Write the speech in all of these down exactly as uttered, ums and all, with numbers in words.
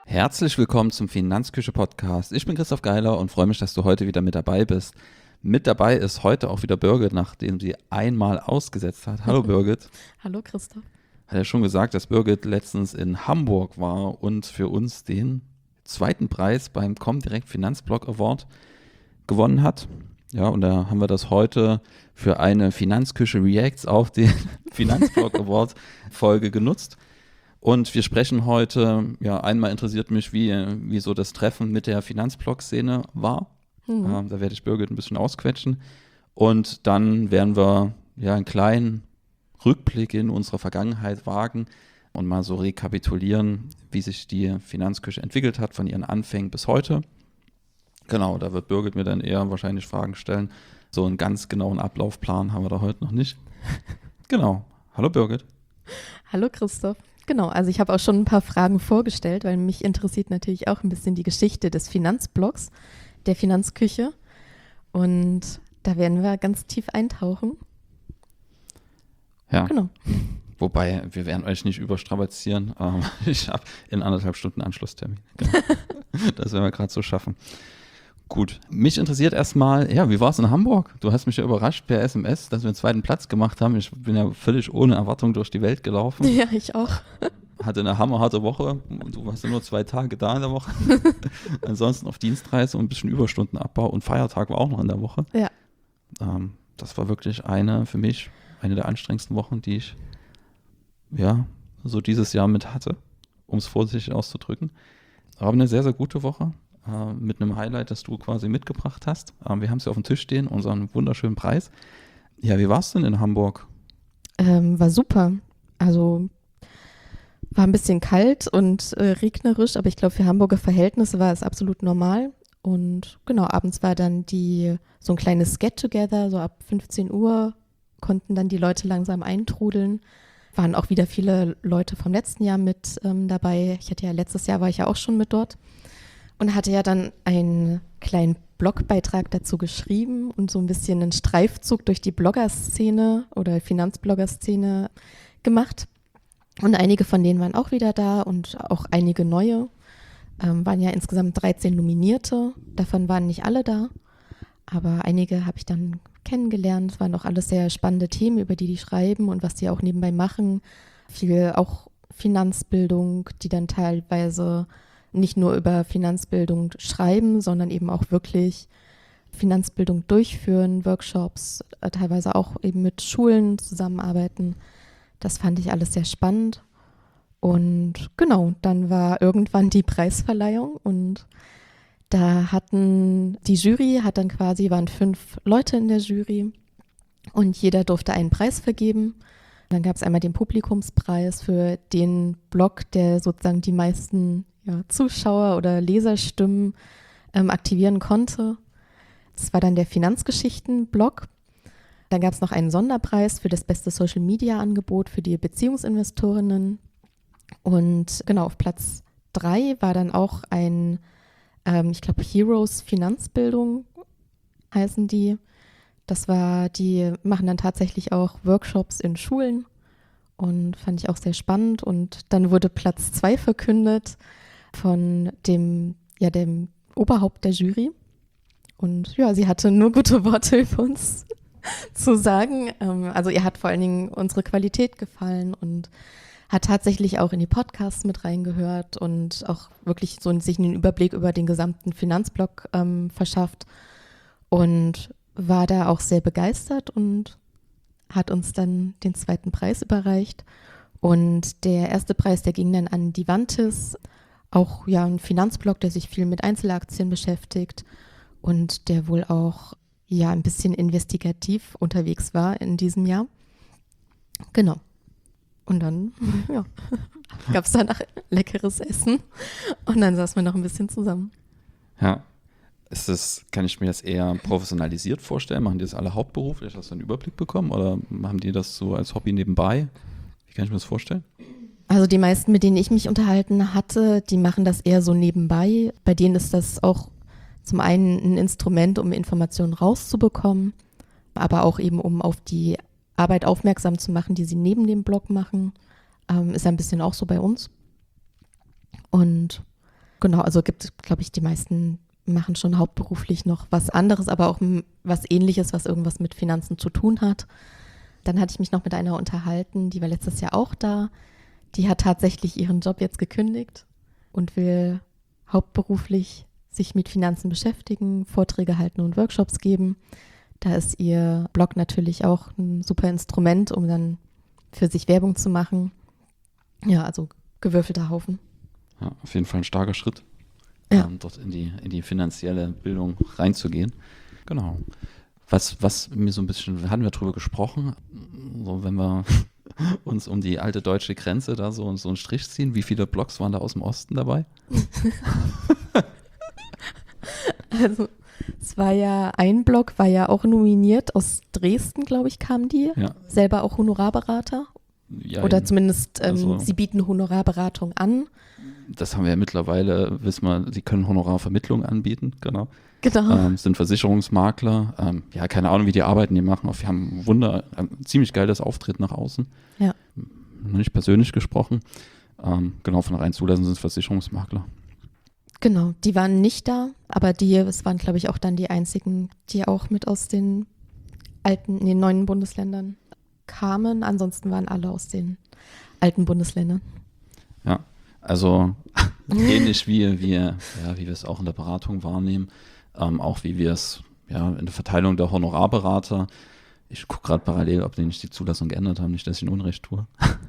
Herzlich willkommen zum Finanzküche-Podcast. Ich bin Christoph Geiler und freue mich, dass du heute wieder mit dabei bist. Mit dabei ist heute auch wieder Birgit, nachdem sie einmal ausgesetzt hat. Hallo Birgit. Hallo Christoph. Hat ja schon gesagt, dass Birgit letztens in Hamburg war und für uns den zweiten Preis beim Comdirect Finanzblog Award gewonnen hat. Ja, und da haben wir das heute für eine Finanzküche Reacts auf den Finanzblog Award Folge genutzt. Und wir sprechen heute, ja, einmal interessiert mich, wie, wie so das Treffen mit der Finanzblog-Szene war. Mhm. Ähm, da werde ich Birgit ein bisschen ausquetschen. Und dann werden wir ja einen kleinen Rückblick in unsere Vergangenheit wagen und mal so rekapitulieren, wie sich die Finanzküche entwickelt hat von ihren Anfängen bis heute. Genau, da wird Birgit mir dann eher wahrscheinlich Fragen stellen. So einen ganz genauen Ablaufplan haben wir da heute noch nicht. Genau. Hallo Birgit. Hallo Christoph. Genau, also ich habe auch schon ein paar Fragen vorgestellt, weil mich interessiert natürlich auch ein bisschen die Geschichte des Finanzblogs, der Finanzküche. Und da werden wir ganz tief eintauchen. Ja, genau. Wobei, wir werden euch nicht überstrapazieren. Ähm, ich habe in anderthalb Stunden Anschlusstermin. Genau. Das werden wir gerade so schaffen. Gut, mich interessiert erstmal, ja, wie war es in Hamburg? Du hast mich ja überrascht per S M S, dass wir den zweiten Platz gemacht haben. Ich bin ja völlig ohne Erwartung durch die Welt gelaufen. Ja, ich auch. Hatte eine hammerharte Woche und du warst ja nur zwei Tage da in der Woche. Ansonsten auf Dienstreise und ein bisschen Überstundenabbau und Feiertag war auch noch in der Woche. Ja. Ähm, das war wirklich eine, für mich, eine der anstrengendsten Wochen, die ich, ja, so dieses Jahr mit hatte, um es vorsichtig auszudrücken. Aber eine sehr, sehr gute Woche. Mit einem Highlight, das du quasi mitgebracht hast. Wir haben es ja auf dem Tisch stehen, unseren wunderschönen Preis. Ja, wie war es denn in Hamburg? Ähm, war super. Also war ein bisschen kalt und äh, regnerisch, aber ich glaube, für Hamburger Verhältnisse war es absolut normal. Und genau, abends war dann die so ein kleines Get-Together, so ab fünfzehn Uhr konnten dann die Leute langsam eintrudeln. Waren auch wieder viele Leute vom letzten Jahr mit ähm, dabei. Ich hatte ja letztes Jahr war ich ja auch schon mit dort. Und hatte ja dann einen kleinen Blogbeitrag dazu geschrieben und so ein bisschen einen Streifzug durch die Blogger-Szene oder Finanzblogger-Szene gemacht. Und einige von denen waren auch wieder da und auch einige neue. Ähm, waren ja insgesamt dreizehn Nominierte. Davon waren nicht alle da. Aber einige habe ich dann kennengelernt. Es waren auch alles sehr spannende Themen, über die die schreiben und was die auch nebenbei machen. Viel auch Finanzbildung, die dann teilweise nicht nur über Finanzbildung schreiben, sondern eben auch wirklich Finanzbildung durchführen, Workshops, teilweise auch eben mit Schulen zusammenarbeiten. Das fand ich alles sehr spannend. Und genau, dann war irgendwann die Preisverleihung und da hatten, die Jury hat dann quasi, waren fünf Leute in der Jury und jeder durfte einen Preis vergeben. Dann gab es einmal den Publikumspreis für den Blog, der sozusagen die meisten ja, Zuschauer oder Leserstimmen ähm, aktivieren konnte. Das war dann der Finanzgeschichten-Blog. Dann gab es noch einen Sonderpreis für das beste Social-Media-Angebot für die Beziehungsinvestorinnen. Und genau, auf Platz drei war dann auch ein, ähm, ich glaube, Heroes Finanzbildung heißen die. Das war, die machen dann tatsächlich auch Workshops in Schulen und fand ich auch sehr spannend. Und dann wurde Platz zwei verkündet von dem, ja, dem Oberhaupt der Jury. Und ja, sie hatte nur gute Worte über uns zu sagen. Also ihr hat vor allen Dingen unsere Qualität gefallen und hat tatsächlich auch in die Podcasts mit reingehört und auch wirklich so sich einen Überblick über den gesamten Finanzblog ähm, verschafft und war da auch sehr begeistert und hat uns dann den zweiten Preis überreicht. Und der erste Preis, der ging dann an Divantis, auch ja ein Finanzblog, der sich viel mit Einzelaktien beschäftigt und der wohl auch ja ein bisschen investigativ unterwegs war in diesem Jahr. Genau. Und dann ja, gab es danach leckeres Essen und dann saßen wir noch ein bisschen zusammen. Ja. Ist das, kann ich mir das eher professionalisiert vorstellen? Machen die das alle hauptberuflich? Hast du einen Überblick bekommen? Oder haben die das so als Hobby nebenbei? Wie kann ich mir das vorstellen? Also die meisten, mit denen ich mich unterhalten hatte, die machen das eher so nebenbei. Bei denen ist das auch zum einen ein Instrument, um Informationen rauszubekommen, aber auch eben, um auf die Arbeit aufmerksam zu machen, die sie neben dem Blog machen. Ähm, ist ein bisschen auch so bei uns. Und Genau, also gibt, glaube ich, die meisten machen schon hauptberuflich noch was anderes, aber auch m- was Ähnliches, was irgendwas mit Finanzen zu tun hat. Dann hatte ich mich noch mit einer unterhalten, die war letztes Jahr auch da. Die hat tatsächlich ihren Job jetzt gekündigt und will hauptberuflich sich mit Finanzen beschäftigen, Vorträge halten und Workshops geben. Da ist ihr Blog natürlich auch ein super Instrument, um dann für sich Werbung zu machen. Ja, also gewürfelter Haufen. Ja, auf jeden Fall ein starker Schritt, Ja. ähm, dort in die, in die finanzielle Bildung reinzugehen. Genau. Was, was mir so ein bisschen, hatten wir drüber gesprochen, so wenn wir uns um die alte deutsche Grenze da so, so einen Strich ziehen, wie viele Blogs waren da aus dem Osten dabei? Also es war ja, ein Blog war ja auch nominiert, aus Dresden, glaube ich, kamen die. Ja. Selber auch Honorarberater. Ja, Oder zumindest, ähm, also- sie bieten Honorarberatung an. das haben wir ja mittlerweile, wissen wir, sie können Honorarvermittlung anbieten, genau. Genau. Ähm, sind Versicherungsmakler. Ähm, ja, keine Ahnung, wie die arbeiten, die machen. Wir haben ein Wunder, ein ziemlich geiles Auftritt nach außen. Ja. Noch nicht persönlich gesprochen. Ähm, genau, von der rein Zulassung sind es Versicherungsmakler. Genau, die waren nicht da, aber die, es waren, glaube ich, auch dann die einzigen, die auch mit aus den alten, in den neuen Bundesländern kamen. Ansonsten waren alle aus den alten Bundesländern. Ja, also ähnlich wie wir, ja, wie wir es auch in der Beratung wahrnehmen, ähm, auch wie wir es ja, in der Verteilung der Honorarberater. Ich gucke gerade parallel, ob die nicht die Zulassung geändert haben, nicht, dass ich ihnen Unrecht tue.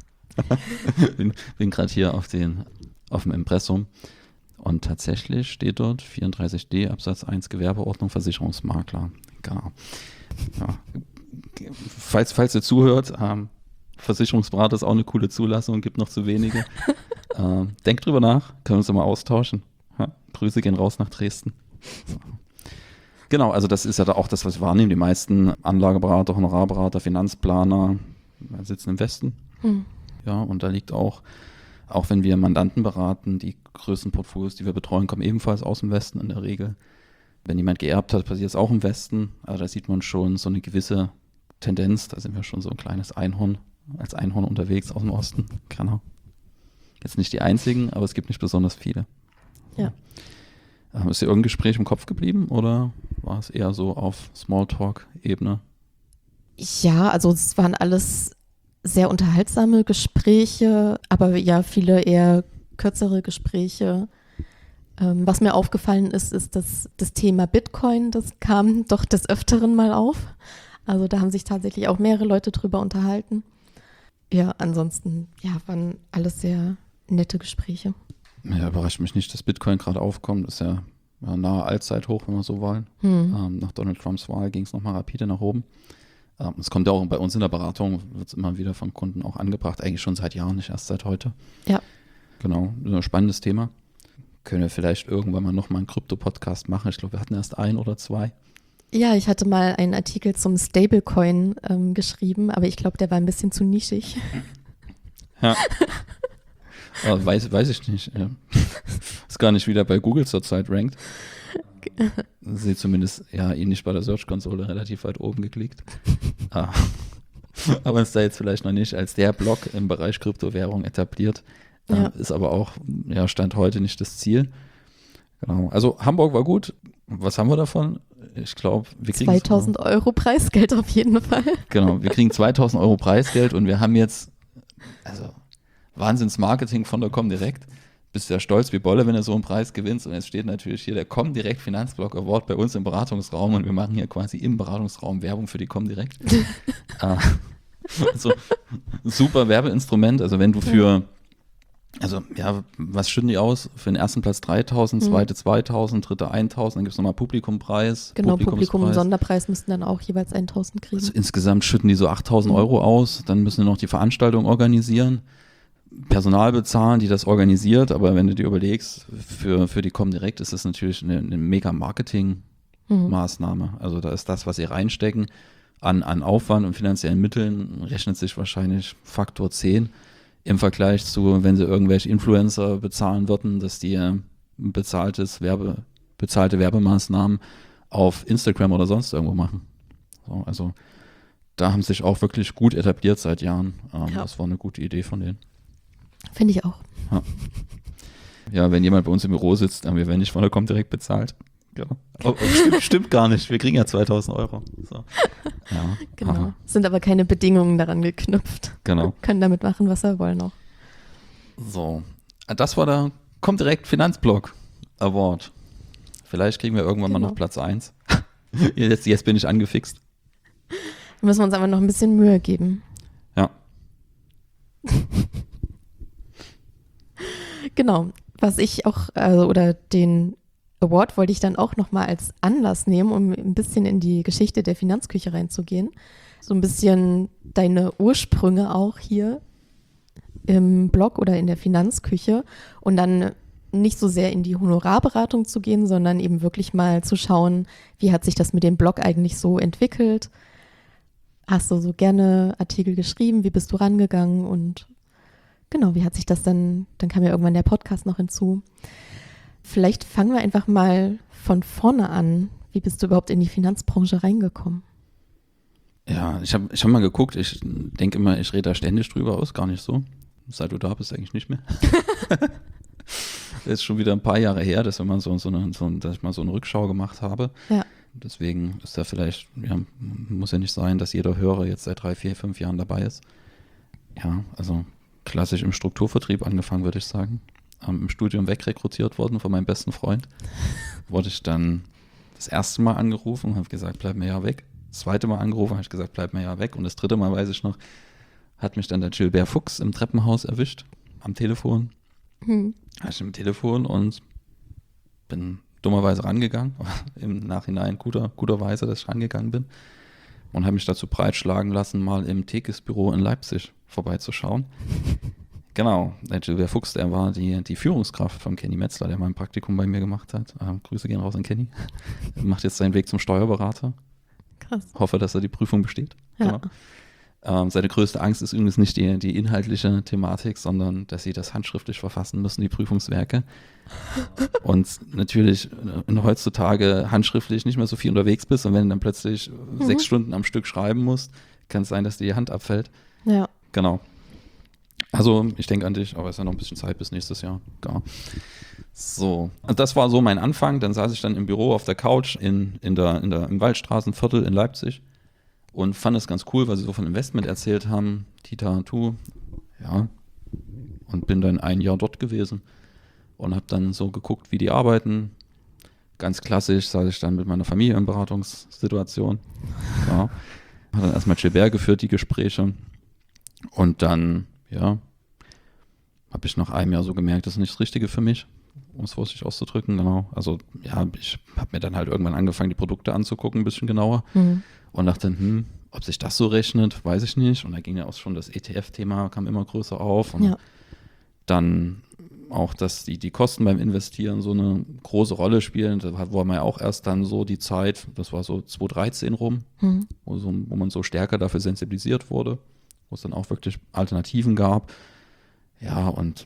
bin bin gerade hier auf, den, auf dem Impressum. Und tatsächlich steht dort vierunddreißig d Absatz eins Gewerbeordnung Versicherungsmakler. Genau. Ja. Falls, falls ihr zuhört, ähm, Versicherungsberater ist auch eine coole Zulassung, gibt noch zu wenige. ähm, denkt drüber nach, können wir uns mal austauschen. Ja, Grüße gehen raus nach Dresden. So. Genau, also das ist ja da auch das, was wir wahrnehmen. Die meisten Anlageberater, Honorarberater, Finanzplaner sitzen im Westen. Hm. Ja, und da liegt auch, auch wenn wir Mandanten beraten, die größten Portfolios, die wir betreuen, kommen ebenfalls aus dem Westen in der Regel. Wenn jemand geerbt hat, passiert es auch im Westen. Also da sieht man schon so eine gewisse Tendenz. Da sind wir schon so ein kleines Einhorn, als Einhorn unterwegs aus dem Osten. Genau. Jetzt nicht die einzigen, aber es gibt nicht besonders viele. Ja. Ähm, ist dir irgendein Gespräch im Kopf geblieben oder war es eher so auf Smalltalk-Ebene? Ja, also es waren alles sehr unterhaltsame Gespräche, aber ja, viele eher kürzere Gespräche. Ähm, was mir aufgefallen ist, ist, dass das Thema Bitcoin, das kam doch des Öfteren mal auf. Also da haben sich tatsächlich auch mehrere Leute drüber unterhalten. Ja, ansonsten, ja, waren alles sehr nette Gespräche. Ja, überrascht mich nicht, dass Bitcoin gerade aufkommt. Das ist ja, ja nahe Allzeithoch, wenn wir so wollen. Hm. Ähm, nach Donald Trumps Wahl ging es nochmal rapide nach oben. Ähm, es kommt ja auch bei uns in der Beratung, wird es immer wieder von Kunden auch angebracht, eigentlich schon seit Jahren, nicht erst seit heute. Ja. Genau, ein spannendes Thema. Können wir vielleicht irgendwann mal nochmal einen Krypto-Podcast machen? Ich glaube, wir hatten erst ein oder zwei. Ja, ich hatte mal einen Artikel zum Stablecoin ähm, geschrieben, aber ich glaube, der war ein bisschen zu nischig. Ja. Aber weiß, weiß ich nicht. Ja. Ist gar nicht wieder bei Google zurzeit rankt. Sie zumindest ja ähnlich bei der Search-Konsole relativ weit oben geklickt. Ah. Aber ist da jetzt vielleicht noch nicht als der Blog im Bereich Kryptowährung etabliert. Ja. Äh, ist aber auch, ja, Stand heute nicht das Ziel. Genau. Also Hamburg war gut. Was haben wir davon? Ich glaube, wir kriegen zweitausend Euro Preisgeld auf jeden Fall. Genau, wir kriegen zweitausend Euro Preisgeld und wir haben jetzt, also Wahnsinns-Marketing von der Comdirect. Bist ja stolz wie Bolle, wenn du so einen Preis gewinnst. Und jetzt steht natürlich hier der Comdirect Finanzblog Award bei uns im Beratungsraum und wir machen hier quasi im Beratungsraum Werbung für die Comdirect. äh, also, super Werbeinstrument. Also wenn du für, also ja, was schütten die aus? Für den ersten Platz dreitausend, zweite zweitausend, dritte eintausend, dann gibt es nochmal Publikumpreis. Genau, Publikum und Publikumspreis. Sonderpreis müssten dann auch jeweils eintausend kriegen. Also insgesamt schütten die so achttausend Euro aus, dann müssen die noch die Veranstaltung organisieren, Personal bezahlen, die das organisiert, aber wenn du dir überlegst, für, für die Comdirect ist das natürlich eine, eine mega Marketing-Maßnahme. Mhm. Also da ist das, was sie reinstecken an, an Aufwand und finanziellen Mitteln, rechnet sich wahrscheinlich Faktor zehn im Vergleich zu, wenn sie irgendwelche Influencer bezahlen würden, dass die bezahltes Werbe, bezahlte Werbemaßnahmen auf Instagram oder sonst irgendwo machen. So, also da haben sich auch wirklich gut etabliert seit Jahren. Ähm, ja. Das war eine gute Idee von denen. Finde ich auch. Ja. Ja, wenn jemand bei uns im Büro sitzt, dann wir werden nicht von der Comdirect bezahlt. Ja. Oh, oh, stimmt, stimmt gar nicht. Wir kriegen ja zweitausend Euro. So. Ja, Genau. aber, Sind aber keine Bedingungen daran geknüpft. genau. Können damit machen, was sie wollen auch. So. Das war der Comdirect Finanzblog Award. Vielleicht kriegen wir irgendwann Genau. mal noch Platz eins. Jetzt, jetzt bin ich angefixt. Da müssen wir uns aber noch ein bisschen Mühe geben. Ja. Genau. Was ich auch, also, oder den Award wollte ich dann auch nochmal als Anlass nehmen, um ein bisschen in die Geschichte der Finanzküche reinzugehen. So ein bisschen deine Ursprünge auch hier im Blog oder in der Finanzküche und dann nicht so sehr in die Honorarberatung zu gehen, sondern eben wirklich mal zu schauen, wie hat sich das mit dem Blog eigentlich so entwickelt? Hast du so gerne Artikel geschrieben? Wie bist du rangegangen? Und genau, wie hat sich das dann, dann kam ja irgendwann der Podcast noch hinzu. Vielleicht fangen wir einfach mal von vorne an. Wie bist du überhaupt in die Finanzbranche reingekommen? Ja, ich habe ich hab mal geguckt, ich denke immer, ich rede da ständig drüber aus, gar nicht so. Seit du da bist, eigentlich nicht mehr. Das ist schon wieder ein paar Jahre her, dass, wir mal so, so eine, so, dass ich mal so eine Rückschau gemacht habe. Ja. Deswegen ist da vielleicht, ja, muss ja nicht sein, dass jeder Hörer jetzt seit drei, vier, fünf Jahren dabei ist. Ja, also klassisch im Strukturvertrieb angefangen, würde ich sagen. Ähm, Im Studium wegrekrutiert worden von meinem besten Freund. Wurde ich dann das erste Mal angerufen und habe gesagt, bleib mir ja weg. Das zweite Mal angerufen, habe ich gesagt, bleib mir ja weg. Und das dritte Mal, weiß ich noch, hat mich dann der Gilbert Fuchs im Treppenhaus erwischt, am Telefon. Hm. Hatte ich im Telefon und bin dummerweise rangegangen, im Nachhinein guter, guterweise, dass ich rangegangen bin und habe mich dazu breitschlagen lassen, mal im Tekis-Büro in Leipzig vorbeizuschauen. Genau, der Gilbert Fuchs, der war die, die Führungskraft von Kenny Metzler, der mal ein Praktikum bei mir gemacht hat. Ähm, Grüße gehen raus an Kenny. Er macht jetzt seinen Weg zum Steuerberater. Krass. Hoffe, dass er die Prüfung besteht. Ja. Genau. Ähm, seine größte Angst ist übrigens nicht die, die inhaltliche Thematik, sondern dass sie das handschriftlich verfassen müssen, die Prüfungswerke. Und natürlich äh, heutzutage handschriftlich nicht mehr so viel unterwegs bist und wenn du dann plötzlich mhm. sechs Stunden am Stück schreiben musst, kann es sein, dass dir die Hand abfällt. Ja. Genau. Also ich denke an dich, aber es ist ja noch ein bisschen Zeit bis nächstes Jahr. Genau. So, also das war so mein Anfang. Dann saß ich dann im Büro auf der Couch in, in der, in der, im Waldstraßenviertel in Leipzig und fand es ganz cool, weil sie so von Investment erzählt haben. Tita, tu, ja. Und bin dann ein Jahr dort gewesen und habe dann so geguckt, wie die arbeiten. Ganz klassisch saß ich dann mit meiner Familie in Beratungssituation. Ja. Hat dann erstmal Gilbert geführt, die Gespräche. Und dann, ja, habe ich nach einem Jahr so gemerkt, das ist nicht das Richtige für mich, um es vorsichtig auszudrücken, genau. Also, ja, ich habe mir dann halt irgendwann angefangen, die Produkte anzugucken, ein bisschen genauer. Mhm. Und dachte, hm, ob sich das so rechnet, weiß ich nicht. Und da ging ja auch schon das E T F-Thema, kam immer größer auf. Und ja. dann auch, dass die, die Kosten beim Investieren so eine große Rolle spielen. Da war man ja auch erst dann so die Zeit, das war so zwanzig dreizehn rum, mhm. wo, so, wo man so stärker dafür sensibilisiert wurde, wo es dann auch wirklich Alternativen gab. Ja, und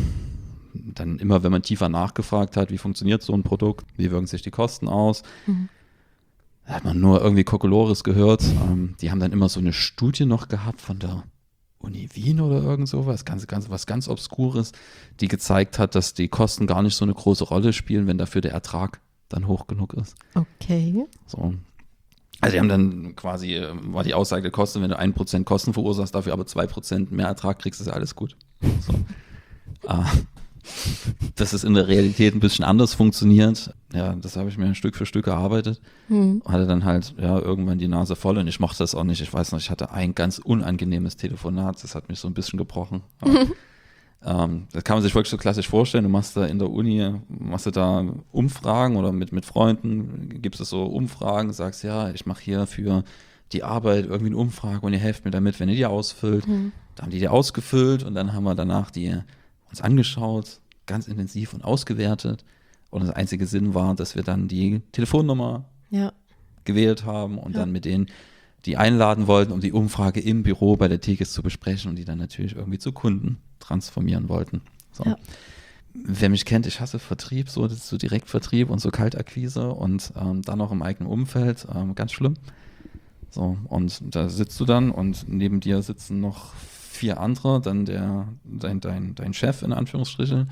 dann immer, wenn man tiefer nachgefragt hat, wie funktioniert so ein Produkt, wie wirken sich die Kosten aus, mhm. da hat man nur irgendwie Kokolores gehört. Ähm, die haben dann immer so eine Studie noch gehabt von der Uni Wien oder irgend sowas, ganz, ganz, was ganz Obskures, die gezeigt hat, dass die Kosten gar nicht so eine große Rolle spielen, wenn dafür der Ertrag dann hoch genug ist. Okay. So. Also die haben dann quasi, war die Aussage der Kosten, wenn du ein Prozent Kosten verursachst, dafür aber zwei Prozent mehr Ertrag kriegst, ist alles gut. So. ah, dass es in der Realität ein bisschen anders funktioniert, ja, das habe ich mir Stück für Stück erarbeitet. Hm. Hatte dann halt ja irgendwann die Nase voll und ich mochte das auch nicht. Ich weiß noch, ich hatte ein ganz unangenehmes Telefonat, das hat mich so ein bisschen gebrochen. Aber, ähm, das kann man sich wirklich so klassisch vorstellen. Du machst da in der Uni, machst du da Umfragen oder mit, mit Freunden, gibst es so Umfragen, sagst, ja, ich mache hier für die Arbeit irgendwie eine Umfrage und ihr helft mir damit, wenn ihr die ausfüllt. Hm. Da haben die die ausgefüllt und dann haben wir danach die uns angeschaut, ganz intensiv und ausgewertet. Und das einzige Sinn war, dass wir dann die Telefonnummer ja. gewählt haben und ja. dann mit denen die einladen wollten, um die Umfrage im Büro bei der Tekis zu besprechen und die dann natürlich irgendwie zu Kunden transformieren wollten. So. Ja. Wer mich kennt, ich hasse Vertrieb, so, das ist so Direktvertrieb und so Kaltakquise und ähm, dann auch im eigenen Umfeld, ähm, ganz schlimm. So, und da sitzt du dann und neben dir sitzen noch vier andere, dann der, dein, dein, dein Chef in Anführungsstrichen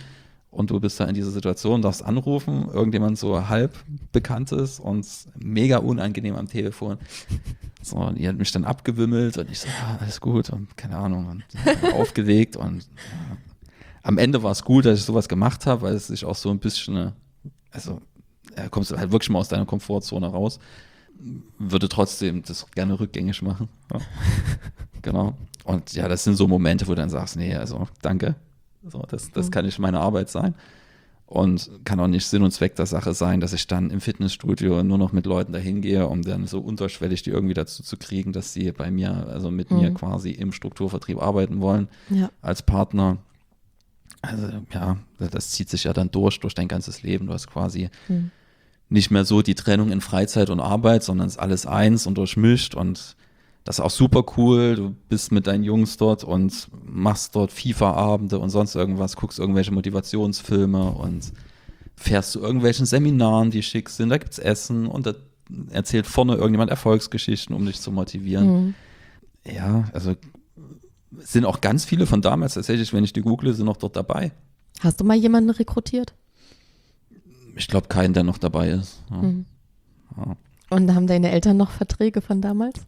und du bist da in dieser Situation, darfst anrufen, irgendjemand so halb bekannt ist und mega unangenehm am Telefon. So, und die hat mich dann abgewimmelt und ich so, ja, alles gut und keine Ahnung und aufgelegt und ja. Am Ende war es gut, dass ich sowas gemacht habe, weil es sich auch so ein bisschen, also ja, kommst du halt wirklich mal aus deiner Komfortzone raus, würde trotzdem das gerne rückgängig machen. Ja. Genau. Und ja, das sind so Momente, wo du dann sagst, nee, also danke, so, das, das kann nicht meine Arbeit sein. Und kann auch nicht Sinn und Zweck der Sache sein, dass ich dann im Fitnessstudio nur noch mit Leuten dahin gehe, um dann so unterschwellig die irgendwie dazu zu kriegen, dass sie bei mir, also mit mhm. mir quasi im Strukturvertrieb arbeiten wollen, ja. als Partner. Also ja, das zieht sich ja dann durch, durch dein ganzes Leben. Du hast quasi mhm. nicht mehr so die Trennung in Freizeit und Arbeit, sondern es ist alles eins und durchmischt und das ist auch super cool. Du bist mit deinen Jungs dort und machst dort FIFA-Abende und sonst irgendwas, guckst irgendwelche Motivationsfilme und fährst zu irgendwelchen Seminaren, die schick sind. Da gibt's Essen und da erzählt vorne irgendjemand Erfolgsgeschichten, um dich zu motivieren. Mhm. Ja, also sind auch ganz viele von damals tatsächlich, wenn ich die google, sind noch dort dabei. Hast du mal jemanden rekrutiert? Ich glaube, keinen, der noch dabei ist. Ja. Mhm. Ja. Und haben deine Eltern noch Verträge von damals?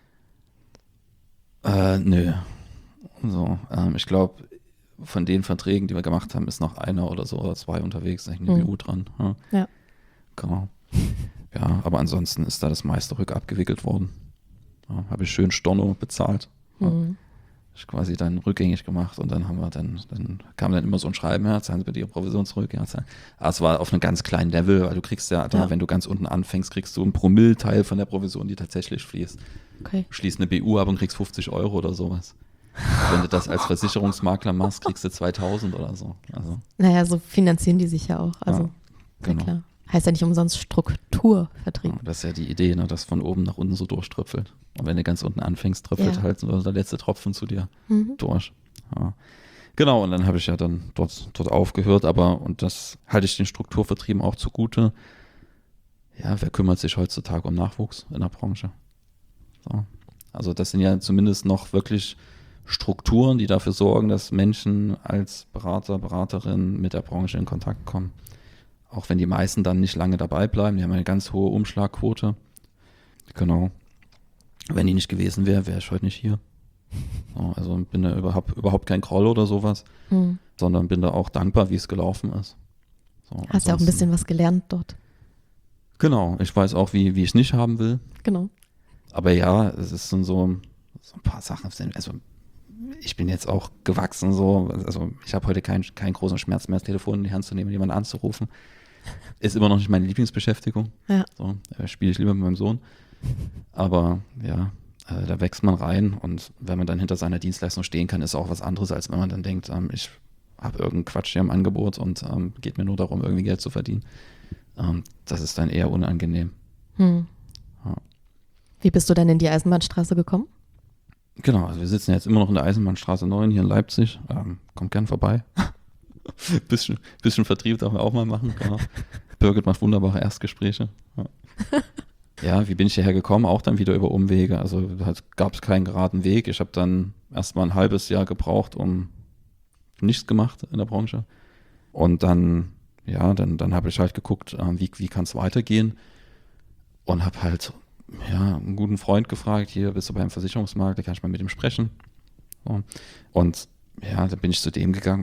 Äh, nö. So, ähm, ich glaube, von den Verträgen, die wir gemacht haben, ist noch einer oder so oder zwei unterwegs, da hängt eine mhm. B U dran. Ja. ja. Genau. Ja, aber ansonsten ist da das meiste rückabgewickelt worden. Ja, habe ich schön Storno bezahlt. Ja. Mhm. Ich quasi dann rückgängig gemacht und dann haben wir dann, dann kam dann immer so ein Schreiben, ja, zahlen Sie bitte Ihre Provision zurück. Ja, aber es war auf einem ganz kleinen Level, weil du kriegst ja, da, ja. wenn du ganz unten anfängst, kriegst du einen Promille-Teil von der Provision, die tatsächlich fließt. Okay. Schließt eine B U ab und kriegst fünfzig Euro oder sowas. Wenn du das als Versicherungsmakler machst, kriegst du zweitausend oder so. Also, naja, so finanzieren die sich ja auch. Also, ja, genau. Klar. Heißt ja nicht umsonst Strukturvertrieb. Ja, das ist ja die Idee, ne, dass von oben nach unten so durchtröpfelt. Und wenn du ganz unten anfängst, tröpfelt ja. halt so der letzte Tropfen zu dir mhm. durch. Ja. Genau, und dann habe ich ja dann dort, dort aufgehört, aber, und das halte ich den Strukturvertrieben auch zugute, ja, wer kümmert sich heutzutage um Nachwuchs in der Branche? So. Also das sind ja zumindest noch wirklich Strukturen, die dafür sorgen, dass Menschen als Berater, Beraterin mit der Branche in Kontakt kommen. Auch wenn die meisten dann nicht lange dabei bleiben, die haben eine ganz hohe Umschlagquote. Genau. Wenn die nicht gewesen wäre, wäre ich heute nicht hier. So, also bin da überhaupt, überhaupt kein Groll oder sowas, hm. sondern bin da auch dankbar, wie es gelaufen ist. So, hast ja auch ein bisschen was gelernt dort. Genau, ich weiß auch, wie, wie ich es nicht haben will. Genau. Aber ja, es ist so, so ein paar Sachen. Also ich bin jetzt auch gewachsen, so, also ich habe heute keinen keinen großen Schmerz mehr, das Telefon in die Hand zu nehmen, jemanden anzurufen. Ist immer noch nicht meine Lieblingsbeschäftigung. Ja. So, äh, spiele ich lieber mit meinem Sohn. Aber ja, äh, da wächst man rein und wenn man dann hinter seiner Dienstleistung stehen kann, ist auch was anderes, als wenn man dann denkt, ähm, ich habe irgendeinen Quatsch hier im Angebot und ähm, geht mir nur darum, irgendwie Geld zu verdienen. Ähm, das ist dann eher unangenehm. Hm. Ja. Wie bist du dann in die Eisenbahnstraße gekommen? Genau, also wir sitzen jetzt immer noch in der Eisenbahnstraße neun hier in Leipzig. Ähm, kommt gern vorbei. bisschen, bisschen Vertrieb darf man auch mal machen. Genau. Birgit macht wunderbare Erstgespräche. Ja. Ja, wie bin ich hierher gekommen? Auch dann wieder über Umwege. Also gab es keinen geraden Weg. Ich habe dann erst mal ein halbes Jahr gebraucht, um nichts gemacht in der Branche. Und dann, ja, dann, dann habe ich halt geguckt, äh, wie, wie kann es weitergehen? Und habe halt ja, einen guten Freund gefragt, hier bist du beim Versicherungsmarkt, da kann ich mal mit ihm sprechen. So. Und ja, da bin ich zu dem gegangen.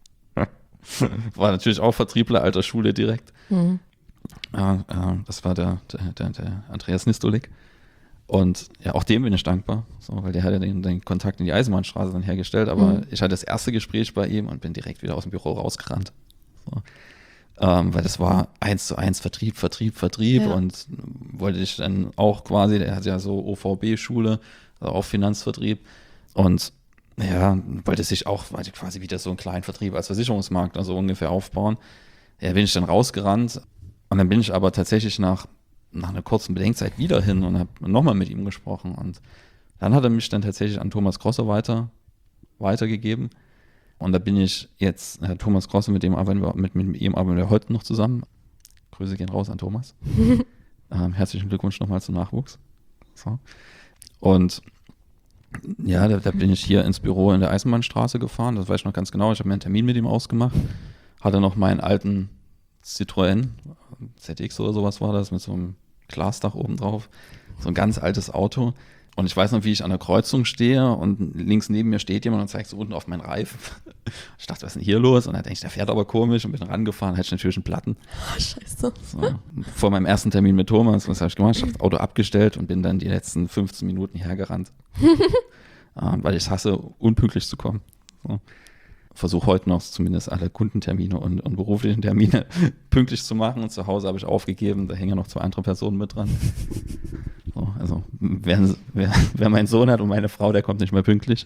War natürlich auch Vertriebler alter Schule direkt. Mhm. Ja, äh, das war der, der, der, der Andreas Nistolik. Und ja, auch dem bin ich dankbar, so, weil der hat ja den, den Kontakt in die Eisenbahnstraße dann hergestellt. Aber mhm. ich hatte das erste Gespräch bei ihm und bin direkt wieder aus dem Büro rausgerannt. So. Ähm, weil das war eins zu eins Vertrieb, Vertrieb, Vertrieb ja. und wollte ich dann auch quasi, der hat ja so O V B-Schule, also auch Finanzvertrieb und ja, wollte sich auch quasi wieder so einen kleinen Vertrieb als Versicherungsmarkt also ungefähr aufbauen. Ja, bin ich dann rausgerannt und dann bin ich aber tatsächlich nach, nach einer kurzen Bedenkzeit wieder hin und habe nochmal mit ihm gesprochen und dann hat er mich dann tatsächlich an Thomas Grosse weiter, weitergegeben. Und da bin ich jetzt, Herr Thomas Grosse, mit dem arbeiten wir, mit, mit ihm arbeiten wir heute noch zusammen. Grüße gehen raus an Thomas. ähm, herzlichen Glückwunsch nochmal zum Nachwuchs. So. Und ja, da, da bin ich hier ins Büro in der Eisenbahnstraße gefahren, das weiß ich noch ganz genau. Ich habe mir einen Termin mit ihm ausgemacht hatte noch meinen alten Citroën, Z X oder sowas war das, mit so einem Glasdach oben drauf. So ein ganz altes Auto. Und ich weiß noch, wie ich an der Kreuzung stehe und links neben mir steht jemand und zeigt so unten auf meinen Reifen. Ich dachte, was ist denn hier los? Und dann denke ich, der fährt aber komisch und bin rangefahren, hatte ich natürlich einen Platten. Oh, scheiße. So. Vor meinem ersten Termin mit Thomas, was habe ich gemacht? Ich habe das Auto abgestellt und bin dann die letzten fünfzehn Minuten hergerannt. ähm, weil ich hasse, unpünktlich zu kommen. So. Versuche heute noch zumindest alle Kundentermine und, und beruflichen Termine pünktlich zu machen. Und zu Hause habe ich aufgegeben, da hängen ja noch zwei andere Personen mit dran. So, also wer, wer, wer meinen Sohn hat und meine Frau, der kommt nicht mehr pünktlich.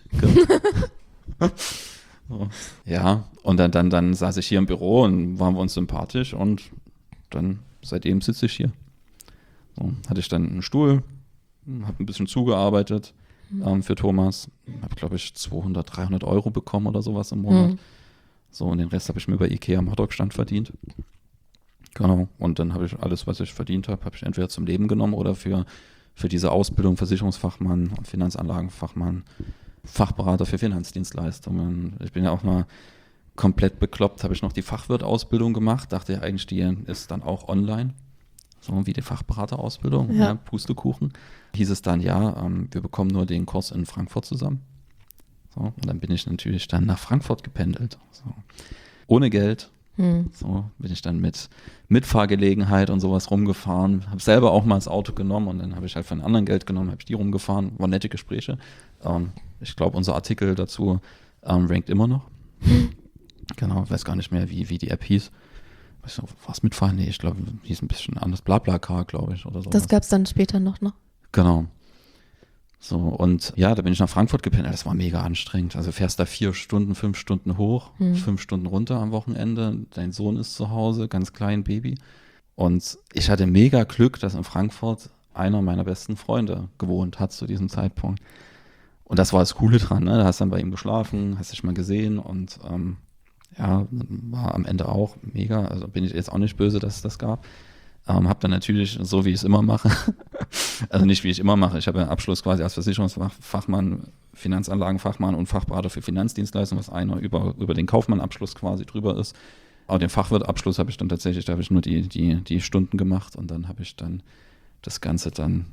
So. Ja, und dann, dann, dann saß ich hier im Büro und waren wir uns sympathisch und dann seitdem sitze ich hier. So, hatte ich dann einen Stuhl, habe ein bisschen zugearbeitet ähm, für Thomas. Habe, glaube ich, zweihundert, dreihundert Euro bekommen oder sowas im Monat. Mhm. So, und den Rest habe ich mir bei Ikea am Hotdog-Stand verdient. Genau, und dann habe ich alles, was ich verdient habe, habe ich entweder zum Leben genommen oder für, für diese Ausbildung Versicherungsfachmann, Finanzanlagenfachmann, Fachberater für Finanzdienstleistungen. Ich bin ja auch mal komplett bekloppt, habe ich noch die Fachwirt-Ausbildung gemacht, dachte ja eigentlich, die ist dann auch online, so wie die Fachberaterausbildung, ja. Ja, Pustekuchen. Hieß es dann, ja, ähm, wir bekommen nur den Kurs in Frankfurt zusammen. So, und dann bin ich natürlich dann nach Frankfurt gependelt. So. Ohne Geld. Hm. So bin ich dann mit Mitfahrgelegenheit und sowas rumgefahren. Habe selber auch mal das Auto genommen und dann habe ich halt von anderen Geld genommen, habe ich die rumgefahren. Waren nette Gespräche. Ähm, ich glaube, unser Artikel dazu ähm, rankt immer noch. Hm. Genau, ich weiß gar nicht mehr, wie, wie die App hieß. Weißt du, was mitfahren? Nee, ich glaube, hieß ein bisschen anders. Blablacar, glaube ich, oder so. Das gab es dann später noch, ne? Genau. So, und ja, da bin ich nach Frankfurt gependelt. Das war mega anstrengend. Also fährst da vier Stunden, fünf Stunden hoch, hm. fünf Stunden runter am Wochenende. Dein Sohn ist zu Hause, ganz klein, Baby. Und ich hatte mega Glück, dass in Frankfurt einer meiner besten Freunde gewohnt hat zu diesem Zeitpunkt. Und das war das Coole dran, ne? Da hast dann bei ihm geschlafen, hast dich mal gesehen und ähm, ja, war am Ende auch mega. Also bin ich jetzt auch nicht böse, dass es das gab. Ähm, habe dann natürlich, so wie ich es immer mache, also nicht wie ich immer mache, ich habe einen Abschluss quasi als Versicherungsfachmann, Finanzanlagenfachmann und Fachberater für Finanzdienstleistungen, was einer über, über den Kaufmann-Abschluss quasi drüber ist. Aber den Fachwirt-Abschluss habe ich dann tatsächlich, da habe ich nur die, die, die Stunden gemacht und dann habe ich dann das Ganze dann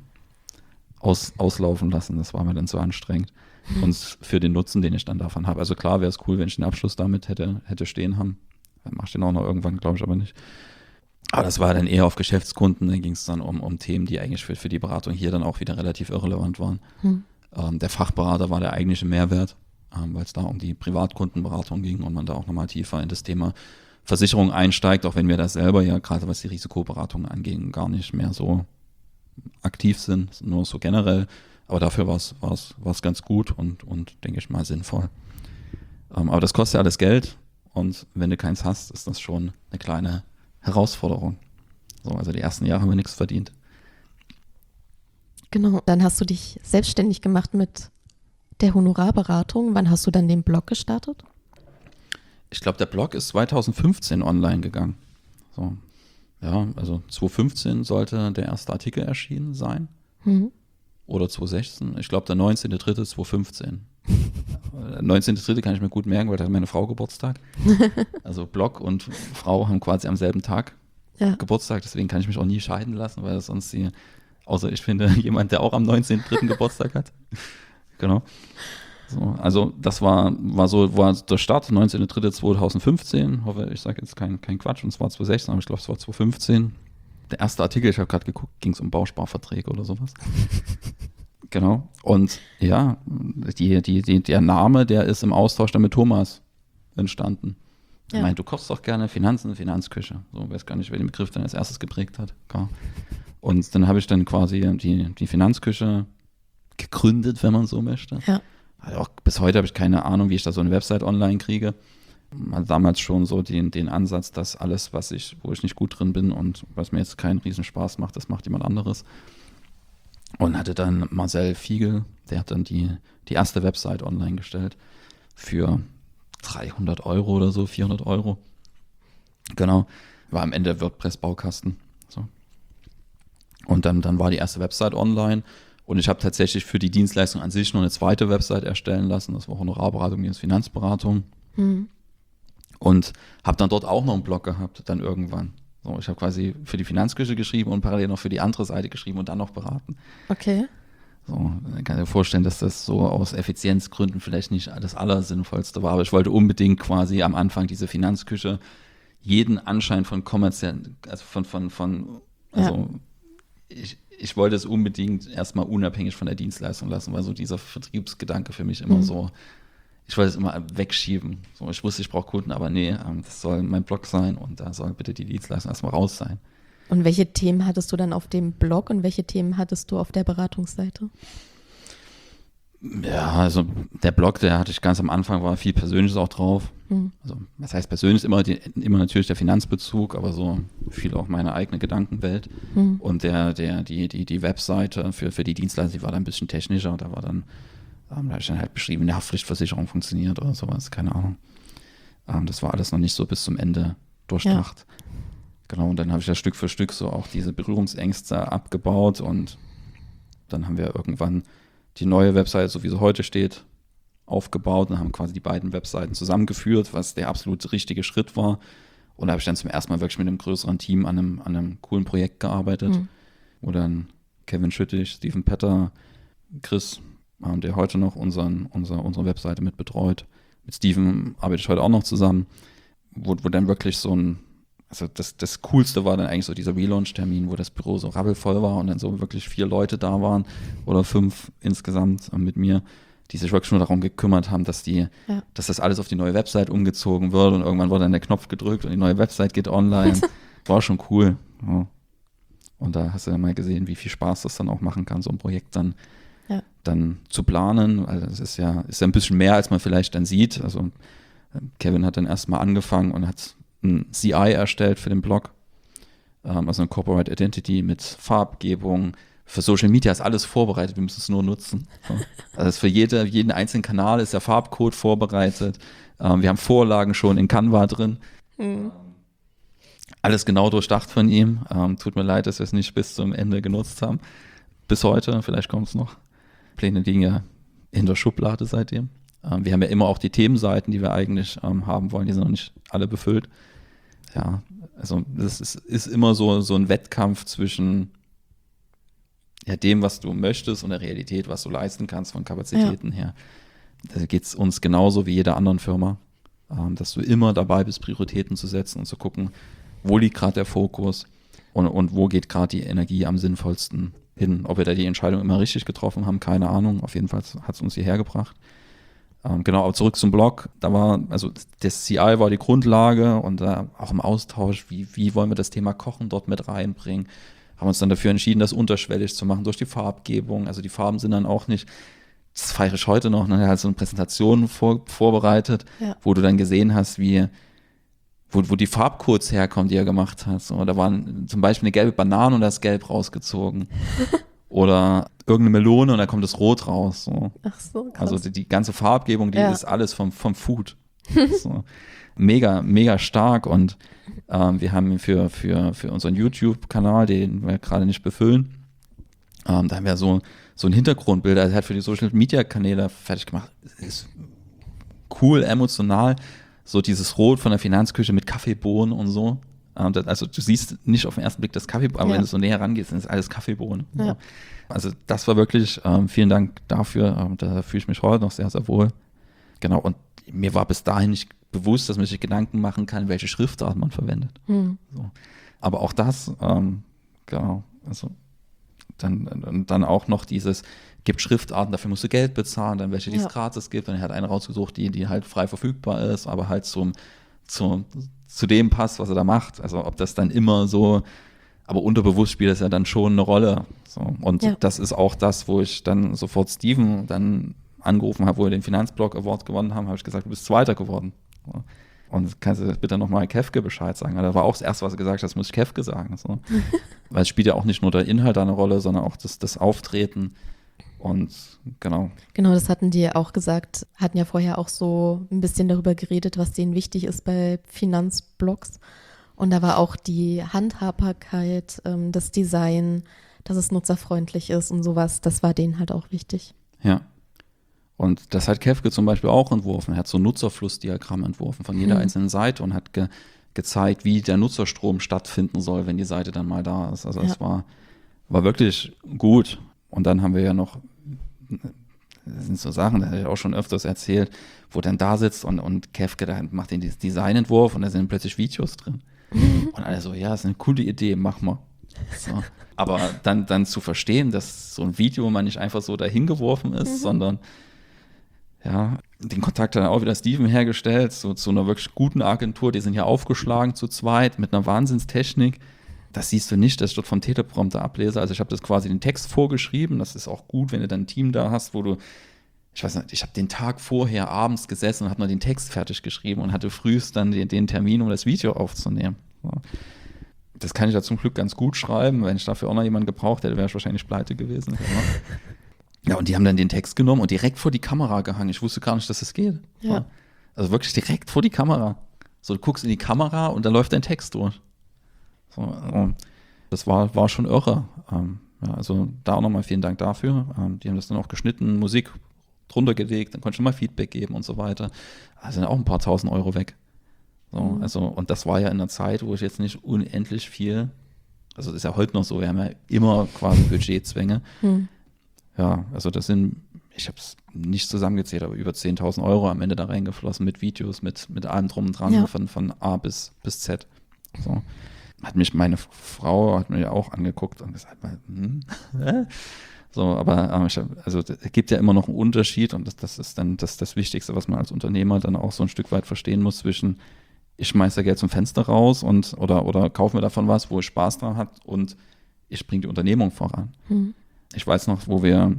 aus, auslaufen lassen. Das war mir dann zu anstrengend. Mhm. Und für den Nutzen, den ich dann davon habe. Also klar wäre es cool, wenn ich den Abschluss damit hätte, hätte stehen haben. Dann mache ich den auch noch irgendwann, glaube ich aber nicht. Aber das war dann eher auf Geschäftskunden, da ging es dann um, um Themen, die eigentlich für, für die Beratung hier dann auch wieder relativ irrelevant waren. Hm. Ähm, der Fachberater war der eigentliche Mehrwert, ähm, weil es da um die Privatkundenberatung ging und man da auch nochmal tiefer in das Thema Versicherung einsteigt, auch wenn wir das selber ja, gerade was die Risikoberatung angeht, gar nicht mehr so aktiv sind, nur so generell. Aber dafür war es war's, war's ganz gut und, und denke ich mal sinnvoll. Ähm, aber das kostet ja alles Geld und wenn du keins hast, ist das schon eine kleine Herausforderung. So, also die ersten Jahre haben wir nichts verdient. Genau, dann hast du dich selbstständig gemacht mit der Honorarberatung. Wann hast du dann den Blog gestartet? Ich glaube, der Blog ist zwanzig fünfzehn online gegangen. So, ja, also zwanzig fünfzehn sollte der erste Artikel erschienen sein. Mhm. Oder zwanzig sechzehn. Ich glaube, der neunzehnter dritter zwanzig fünfzehn. neunzehnter dritter kann ich mir gut merken, weil da hat meine Frau Geburtstag. Also Blog und Frau haben quasi am selben Tag ja. Geburtstag, deswegen kann ich mich auch nie scheiden lassen, weil das sonst die, außer ich finde, jemand, der auch am neunzehnter dritter Geburtstag hat. Genau. So, also das war, war so, war der Start, neunzehnter dritter zweitausendfünfzehn. Ich hoffe, ich sage jetzt keinen kein Quatsch, und zwar zwanzig sechzehn, aber ich glaube, es war zwanzig fünfzehn. Der erste Artikel, ich habe gerade geguckt, ging es um Bausparverträge oder sowas. Genau. Und ja, die, die, die, der Name, der ist im Austausch dann mit Thomas entstanden. Ja. Ich meine, du kochst doch gerne Finanzen, Finanzküche. So, ich weiß gar nicht, wer den Begriff dann als erstes geprägt hat. Klar. Und dann habe ich dann quasi die, die Finanzküche gegründet, wenn man so möchte. Ja. Also auch bis heute habe ich keine Ahnung, wie ich da so eine Website online kriege. Also damals schon so den, den Ansatz, dass alles, was ich, wo ich nicht gut drin bin und was mir jetzt keinen Riesenspaß macht, das macht jemand anderes. Und hatte dann Marcel Fiegel, der hat dann die, die erste Website online gestellt für dreihundert Euro oder so, vierhundert Euro. Genau, war am Ende WordPress-Baukasten. So. Und dann, dann war die erste Website online und ich habe tatsächlich für die Dienstleistung an sich noch eine zweite Website erstellen lassen. Das war Honorarberatung, jetzt Finanzberatung. Mhm. Und habe dann dort auch noch einen Blog gehabt, dann irgendwann. So, ich habe quasi für die Finanzküche geschrieben und parallel noch für die andere Seite geschrieben und dann noch beraten. Okay. So, dann kann ich mir vorstellen, dass das so aus Effizienzgründen vielleicht nicht das Allersinnvollste war, aber ich wollte unbedingt quasi am Anfang diese Finanzküche jeden Anschein von kommerziellen, also von, von, von, also ja. ich, ich wollte es unbedingt erstmal unabhängig von der Dienstleistung lassen, weil so dieser Vertriebsgedanke für mich immer mhm. so, ich wollte es immer wegschieben. So, ich wusste, ich brauche Kunden, aber nee, das soll mein Blog sein und da soll bitte die Dienstleistung erstmal raus sein. Und welche Themen hattest du dann auf dem Blog und welche Themen hattest du auf der Beratungsseite? Ja, also der Blog, der hatte ich ganz am Anfang, war viel Persönliches auch drauf. Mhm. Also was heißt persönlich? Immer, die, immer natürlich der Finanzbezug, aber so viel auch meine eigene Gedankenwelt. Mhm. Und der, der, die, die, die Webseite für, für die Dienstleister, die war dann ein bisschen technischer. Da war dann, ähm, da habe ich dann halt beschrieben, wie eine Haftpflichtversicherung funktioniert oder sowas, keine Ahnung. Ähm, das war alles noch nicht so bis zum Ende durchdacht. Ja. Genau, und dann habe ich ja Stück für Stück so auch diese Berührungsängste abgebaut und dann haben wir irgendwann die neue Webseite, so wie sie heute steht, aufgebaut und haben quasi die beiden Webseiten zusammengeführt, was der absolut richtige Schritt war. Und da habe ich dann zum ersten Mal wirklich mit einem größeren Team an einem, an einem coolen Projekt gearbeitet, mhm. wo dann Kevin Schüttich, Steven Petter, Chris, der heute noch unseren, unser, unsere Webseite mit betreut. Mit Steven arbeite ich heute auch noch zusammen, wo, wo dann wirklich so ein Also das, das Coolste war dann eigentlich so dieser Relaunch-Termin, wo das Büro so rabbelvoll war und dann so wirklich vier Leute da waren oder fünf insgesamt mit mir, die sich wirklich nur darum gekümmert haben, dass die, ja. dass das alles auf die neue Website umgezogen wird und irgendwann wurde dann der Knopf gedrückt und die neue Website geht online. War schon cool. Ja. Und da hast du ja mal gesehen, wie viel Spaß das dann auch machen kann, so ein Projekt dann, ja. dann zu planen. Also das ist ja, ist ja ein bisschen mehr, als man vielleicht dann sieht. Also Kevin hat dann erstmal angefangen und hat ein C I erstellt für den Blog, ähm, also eine Corporate Identity mit Farbgebung. Für Social Media ist alles vorbereitet, wir müssen es nur nutzen. So. Also für jede, jeden einzelnen Kanal ist der Farbcode vorbereitet. Ähm, wir haben Vorlagen schon in Canva drin. Mhm. Alles genau durchdacht von ihm. Ähm, tut mir leid, dass wir es nicht bis zum Ende genutzt haben. Bis heute, vielleicht kommt es noch. Pläne liegen ja in der Schublade seitdem. Ähm, wir haben ja immer auch die Themenseiten, die wir eigentlich ähm, haben wollen, die sind noch nicht alle befüllt. Ja, also das ist, ist immer so, so ein Wettkampf zwischen ja, dem, was du möchtest und der Realität, was du leisten kannst von Kapazitäten ja. her. Da geht es uns genauso wie jeder anderen Firma, ähm, dass du immer dabei bist, Prioritäten zu setzen und zu gucken, wo liegt gerade der Fokus und, und wo geht gerade die Energie am sinnvollsten hin. Ob wir da die Entscheidung immer richtig getroffen haben, keine Ahnung. Auf jeden Fall hat es uns hierher gebracht. Ähm, genau, aber zurück zum Blog, da war, also das C I war die Grundlage und da äh, auch im Austausch, wie, wie wollen wir das Thema Kochen dort mit reinbringen, haben uns dann dafür entschieden, das unterschwellig zu machen durch die Farbgebung, also die Farben sind dann auch nicht, das feiere ich heute noch, ne, halt so eine Präsentation vor, vorbereitet, ja. wo du dann gesehen hast, wie, wo, wo die Farbcodes herkommen, die er gemacht hat, so, da waren zum Beispiel eine gelbe Banane und da ist gelb rausgezogen. Oder irgendeine Melone und da kommt das Rot raus. So. Ach so, krass. Also die, die ganze Farbgebung, die ja. ist alles vom, vom Food. So. Mega, mega stark und ähm, wir haben für, für, für unseren YouTube-Kanal, den wir gerade nicht befüllen, ähm, da haben wir so, so ein Hintergrundbild, also er hat für die Social-Media-Kanäle fertig gemacht. Ist cool, emotional, so dieses Rot von der Finanzküche mit Kaffeebohnen und so. Also du siehst nicht auf den ersten Blick das Kaffeebohnen, aber ja. wenn du so näher rangehst, dann ist alles Kaffeebohnen. Ja. Also das war wirklich, ähm, vielen Dank dafür, ähm, da fühle ich mich heute noch sehr, sehr wohl. Genau, und mir war bis dahin nicht bewusst, dass man sich Gedanken machen kann, welche Schriftart man verwendet. Mhm. So. Aber auch das, ähm, genau, also dann, dann auch noch dieses, gibt Schriftarten, dafür musst du Geld bezahlen, dann welche, die es ja. gratis gibt, und er hat eine rausgesucht, die, die halt frei verfügbar ist, aber halt zum, zum zu dem passt, was er da macht. Also ob das dann immer so, aber unterbewusst spielt das ja dann schon eine Rolle. So. Und ja. das ist auch das, wo ich dann sofort Steven dann angerufen habe, wo wir den Finanzblog Award gewonnen haben, habe ich gesagt, du bist Zweiter geworden. So. Und kannst du bitte nochmal Kefke Bescheid sagen? Da war auch das Erste, was er gesagt hat, das muss ich Kefke sagen. So. Weil es spielt ja auch nicht nur der Inhalt eine Rolle, sondern auch das, das Auftreten. Und genau. Genau, das hatten die ja auch gesagt, hatten ja vorher auch so ein bisschen darüber geredet, was denen wichtig ist bei Finanzblogs. Und da war auch die Handhabbarkeit, ähm, das Design, dass es nutzerfreundlich ist und sowas, das war denen halt auch wichtig. Ja. Und das hat Kefke zum Beispiel auch entworfen. Er hat so ein Nutzerflussdiagramm entworfen von jeder Mhm. einzelnen Seite und hat ge- gezeigt, wie der Nutzerstrom stattfinden soll, wenn die Seite dann mal da ist. Also Ja. es war, war wirklich gut. Und dann haben wir ja noch, das sind so Sachen, das habe ich auch schon öfters erzählt, wo dann da sitzt und, und Kefke da macht den Designentwurf und da sind plötzlich Videos drin. Und alle so, ja, das ist eine coole Idee, mach mal. So. Aber dann, dann zu verstehen, dass so ein Video man nicht einfach so dahin geworfen ist, Mhm. sondern ja, den Kontakt hat dann auch wieder Steven hergestellt, so zu einer wirklich guten Agentur, die sind ja aufgeschlagen zu zweit mit einer Wahnsinnstechnik. Das siehst du nicht, dass ich dort vom Teleprompter ablese. Also ich habe das quasi den Text vorgeschrieben. Das ist auch gut, wenn du dann ein Team da hast, wo du, ich weiß nicht, ich habe den Tag vorher abends gesessen und habe noch den Text fertig geschrieben und hatte frühst dann den, den Termin, um das Video aufzunehmen. So. Das kann ich ja zum Glück ganz gut schreiben. Wenn ich dafür auch noch jemanden gebraucht hätte, wäre ich wahrscheinlich pleite gewesen. Ja, und die haben dann den Text genommen und direkt vor die Kamera gehangen. Ich wusste gar nicht, dass das geht. Ja. Also wirklich direkt vor die Kamera. So, du guckst in die Kamera und da läuft dein Text durch. So, ähm, das war, war schon irre. Ähm, ja, also da auch nochmal vielen Dank dafür. Ähm, die haben das dann auch geschnitten, Musik drunter gelegt, dann konnte ich schon mal Feedback geben und so weiter. Also sind auch ein paar tausend Euro weg. So, Mhm. also, und das war ja in einer Zeit, wo ich jetzt nicht unendlich viel, also das ist ja heute noch so, wir haben ja immer quasi Budgetzwänge. Mhm. Ja, also das sind, ich habe es nicht zusammengezählt, aber über zehntausend Euro am Ende da reingeflossen mit Videos, mit, mit allem drum und dran, Ja. von, von A bis, bis Z. So. Hat mich meine Frau, hat mir auch angeguckt und gesagt, hm, hä? So, aber äh, ich hab, also es gibt ja immer noch einen Unterschied und das, das ist dann das, das Wichtigste, was man als Unternehmer dann auch so ein Stück weit verstehen muss zwischen, ich schmeiße da Geld zum Fenster raus und oder, oder kaufe mir davon was, wo ich Spaß dran habe und ich bringe die Unternehmung voran. Mhm. Ich weiß noch, wo wir,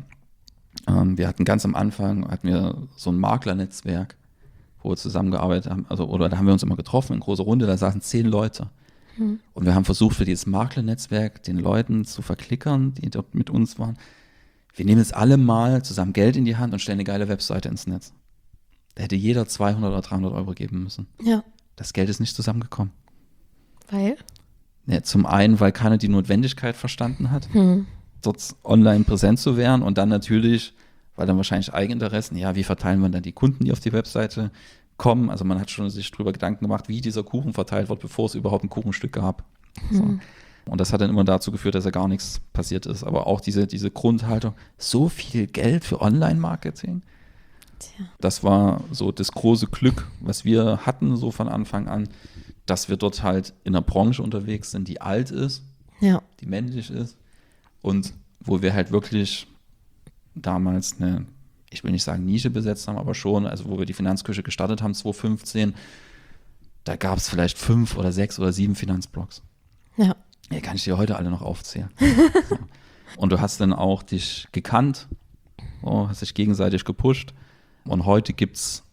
ähm, wir hatten ganz am Anfang, hatten wir so ein Maklernetzwerk, wo wir zusammengearbeitet haben, also oder da haben wir uns immer getroffen, in großer Runde, da saßen zehn Leute. Mhm. Und wir haben versucht, für dieses Maklernetzwerk den Leuten zu verklickern, die dort mit uns waren. Wir nehmen jetzt alle mal zusammen Geld in die Hand und stellen eine geile Webseite ins Netz. Da hätte jeder zweihundert oder dreihundert Euro geben müssen. Ja, Das Geld ist nicht zusammengekommen. weil? Ja, zum einen, weil keiner die Notwendigkeit verstanden hat, Mhm. dort online präsent zu werden und dann natürlich, weil dann wahrscheinlich Eigeninteressen, ja, wie verteilen wir dann die Kunden, die auf die Webseite kommen? Also man hat schon sich darüber Gedanken gemacht, wie dieser Kuchen verteilt wird, bevor es überhaupt ein Kuchenstück gab. So. Mhm. Und das hat dann immer dazu geführt, dass ja gar nichts passiert ist. Aber auch diese, diese Grundhaltung, so viel Geld für Online-Marketing, Tja. das war so das große Glück, was wir hatten so von Anfang an, dass wir dort halt in einer Branche unterwegs sind, die alt ist, Ja. die männlich ist und wo wir halt wirklich damals eine, ich will nicht sagen Nische besetzt haben, aber schon, also wo wir die Finanzküche gestartet haben, zwanzig fünfzehn, da gab es vielleicht fünf oder sechs oder sieben Finanzblogs. Ja. Ja, kann ich dir heute alle noch aufzählen. So. Und du hast dann auch dich gekannt, so, hast dich gegenseitig gepusht und heute gibt es,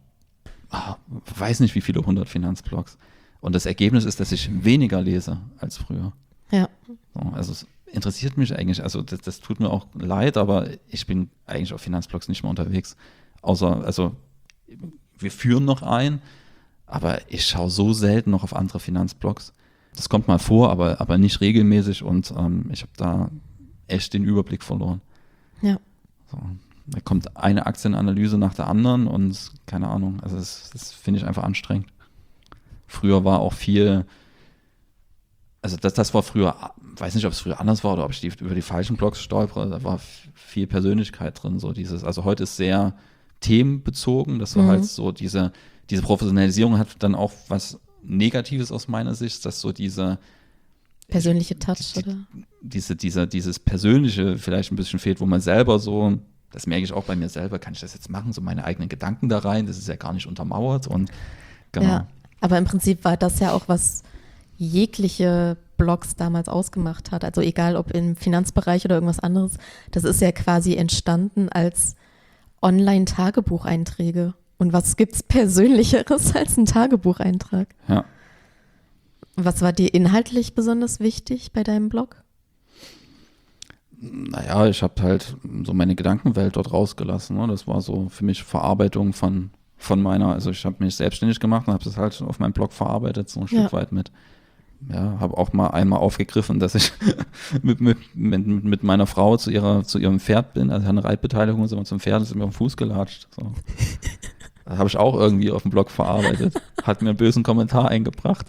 weiß nicht wie viele hundert Finanzblogs. Und das Ergebnis ist, dass ich weniger lese als früher. Ja. So, also es interessiert mich eigentlich, also das, das tut mir auch leid, aber ich bin eigentlich auf Finanzblogs nicht mehr unterwegs. Außer, also wir führen noch ein, aber ich schaue so selten noch auf andere Finanzblogs. Das kommt mal vor, aber, aber nicht regelmäßig und ähm, ich habe da echt den Überblick verloren. Ja. So, da kommt eine Aktienanalyse nach der anderen und keine Ahnung, also das, das finde ich einfach anstrengend. Früher war auch viel, also das, das war früher, weiß nicht, ob es früher anders war oder ob ich die, über die falschen Blogs stolpere, da war viel Persönlichkeit drin, so dieses, also heute ist sehr themenbezogen, dass du Mhm. halt so diese, diese Professionalisierung hat dann auch was Negatives aus meiner Sicht, dass so diese Persönliche Touch, die, oder? diese, diese, dieses Persönliche vielleicht ein bisschen fehlt, wo man selber so, das merke ich auch bei mir selber, kann ich das jetzt machen, so meine eigenen Gedanken da rein, das ist ja gar nicht untermauert und genau. Ja. Aber im Prinzip war das ja auch, was jegliche Blogs damals ausgemacht hat. Also egal ob im Finanzbereich oder irgendwas anderes. Das ist ja quasi entstanden als Online-Tagebucheinträge. Und was gibt's Persönlicheres als ein Tagebucheintrag? Ja. Was war dir inhaltlich besonders wichtig bei deinem Blog? Naja, ich habe halt so meine Gedankenwelt dort rausgelassen. Ne? Das war so für mich Verarbeitung von, von meiner, also ich habe mich selbstständig gemacht und habe das halt auf meinem Blog verarbeitet, so ein Ja. Stück weit mit, ja, habe auch mal einmal aufgegriffen, dass ich mit, mit, mit, mit meiner Frau zu ihrer zu ihrem Pferd bin, also eine Reitbeteiligung, sind wir zum Pferd, ist mir auf den Fuß gelatscht. So. Das habe ich auch irgendwie auf dem Blog verarbeitet. Hat mir einen bösen Kommentar eingebracht.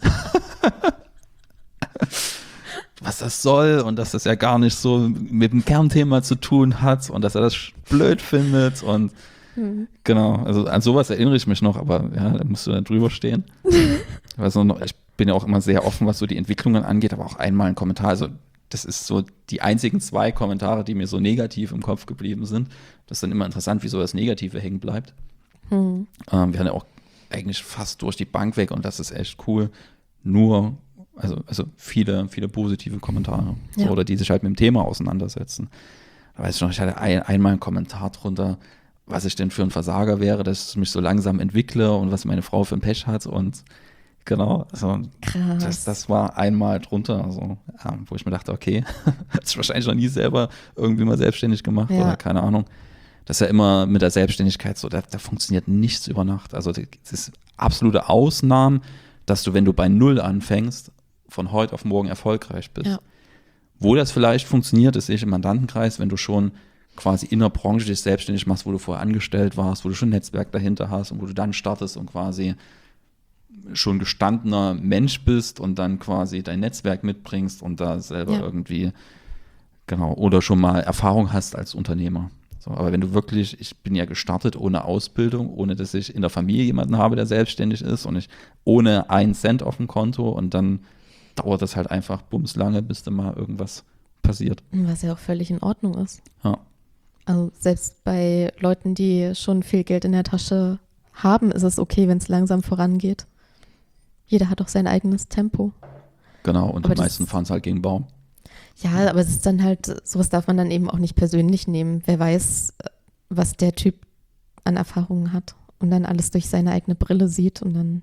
Was das soll und dass das ja gar nicht so mit dem Kernthema zu tun hat und dass er das blöd findet und mhm. genau, also an sowas erinnere ich mich noch, aber ja, da musst du dann drüber stehen. Also noch, ich bin ja auch immer sehr offen, was so die Entwicklungen angeht, aber auch einmal ein Kommentar, also das ist so die einzigen zwei Kommentare, die mir so negativ im Kopf geblieben sind. Das ist dann immer interessant, wieso das Negative hängen bleibt. Mhm. Ähm, wir haben ja auch eigentlich fast durch die Bank weg und das ist echt cool. Nur Also, also viele, viele positive Kommentare. Ja. So, oder die sich halt mit dem Thema auseinandersetzen. Da weiß ich noch, ich hatte ein, einmal einen Kommentar drunter, was ich denn für ein Versager wäre, dass ich mich so langsam entwickle und was meine Frau für ein Pech hat. Und genau, also das, das war einmal drunter, also, ja, wo ich mir dachte, okay, hat sich wahrscheinlich noch nie selber irgendwie mal selbstständig gemacht ja. oder keine Ahnung. Das ist ja immer mit der Selbstständigkeit so, da, da funktioniert nichts über Nacht. Also das ist absolute Ausnahmen, dass du, wenn du bei Null anfängst, von heute auf morgen erfolgreich bist. Ja. Wo das vielleicht funktioniert, das sehe ich im Mandantenkreis, wenn du schon quasi in der Branche dich selbstständig machst, wo du vorher angestellt warst, wo du schon ein Netzwerk dahinter hast und wo du dann startest und quasi schon gestandener Mensch bist und dann quasi dein Netzwerk mitbringst und da selber ja. irgendwie, genau, oder schon mal Erfahrung hast als Unternehmer. So, aber wenn du wirklich, ich bin ja gestartet ohne Ausbildung, ohne dass ich in der Familie jemanden habe, der selbstständig ist und ich ohne einen Cent auf dem Konto und dann dauert das halt einfach bumslange, bis da mal irgendwas passiert. Was ja auch völlig in Ordnung ist. Ja. Also selbst bei Leuten, die schon viel Geld in der Tasche haben, ist es okay, wenn es langsam vorangeht. Jeder hat auch sein eigenes Tempo. Genau, und aber die meisten fahren es halt gegen den Baum. Ja, aber es ist dann halt, sowas darf man dann eben auch nicht persönlich nehmen. Wer weiß, was der Typ an Erfahrungen hat und dann alles durch seine eigene Brille sieht und dann.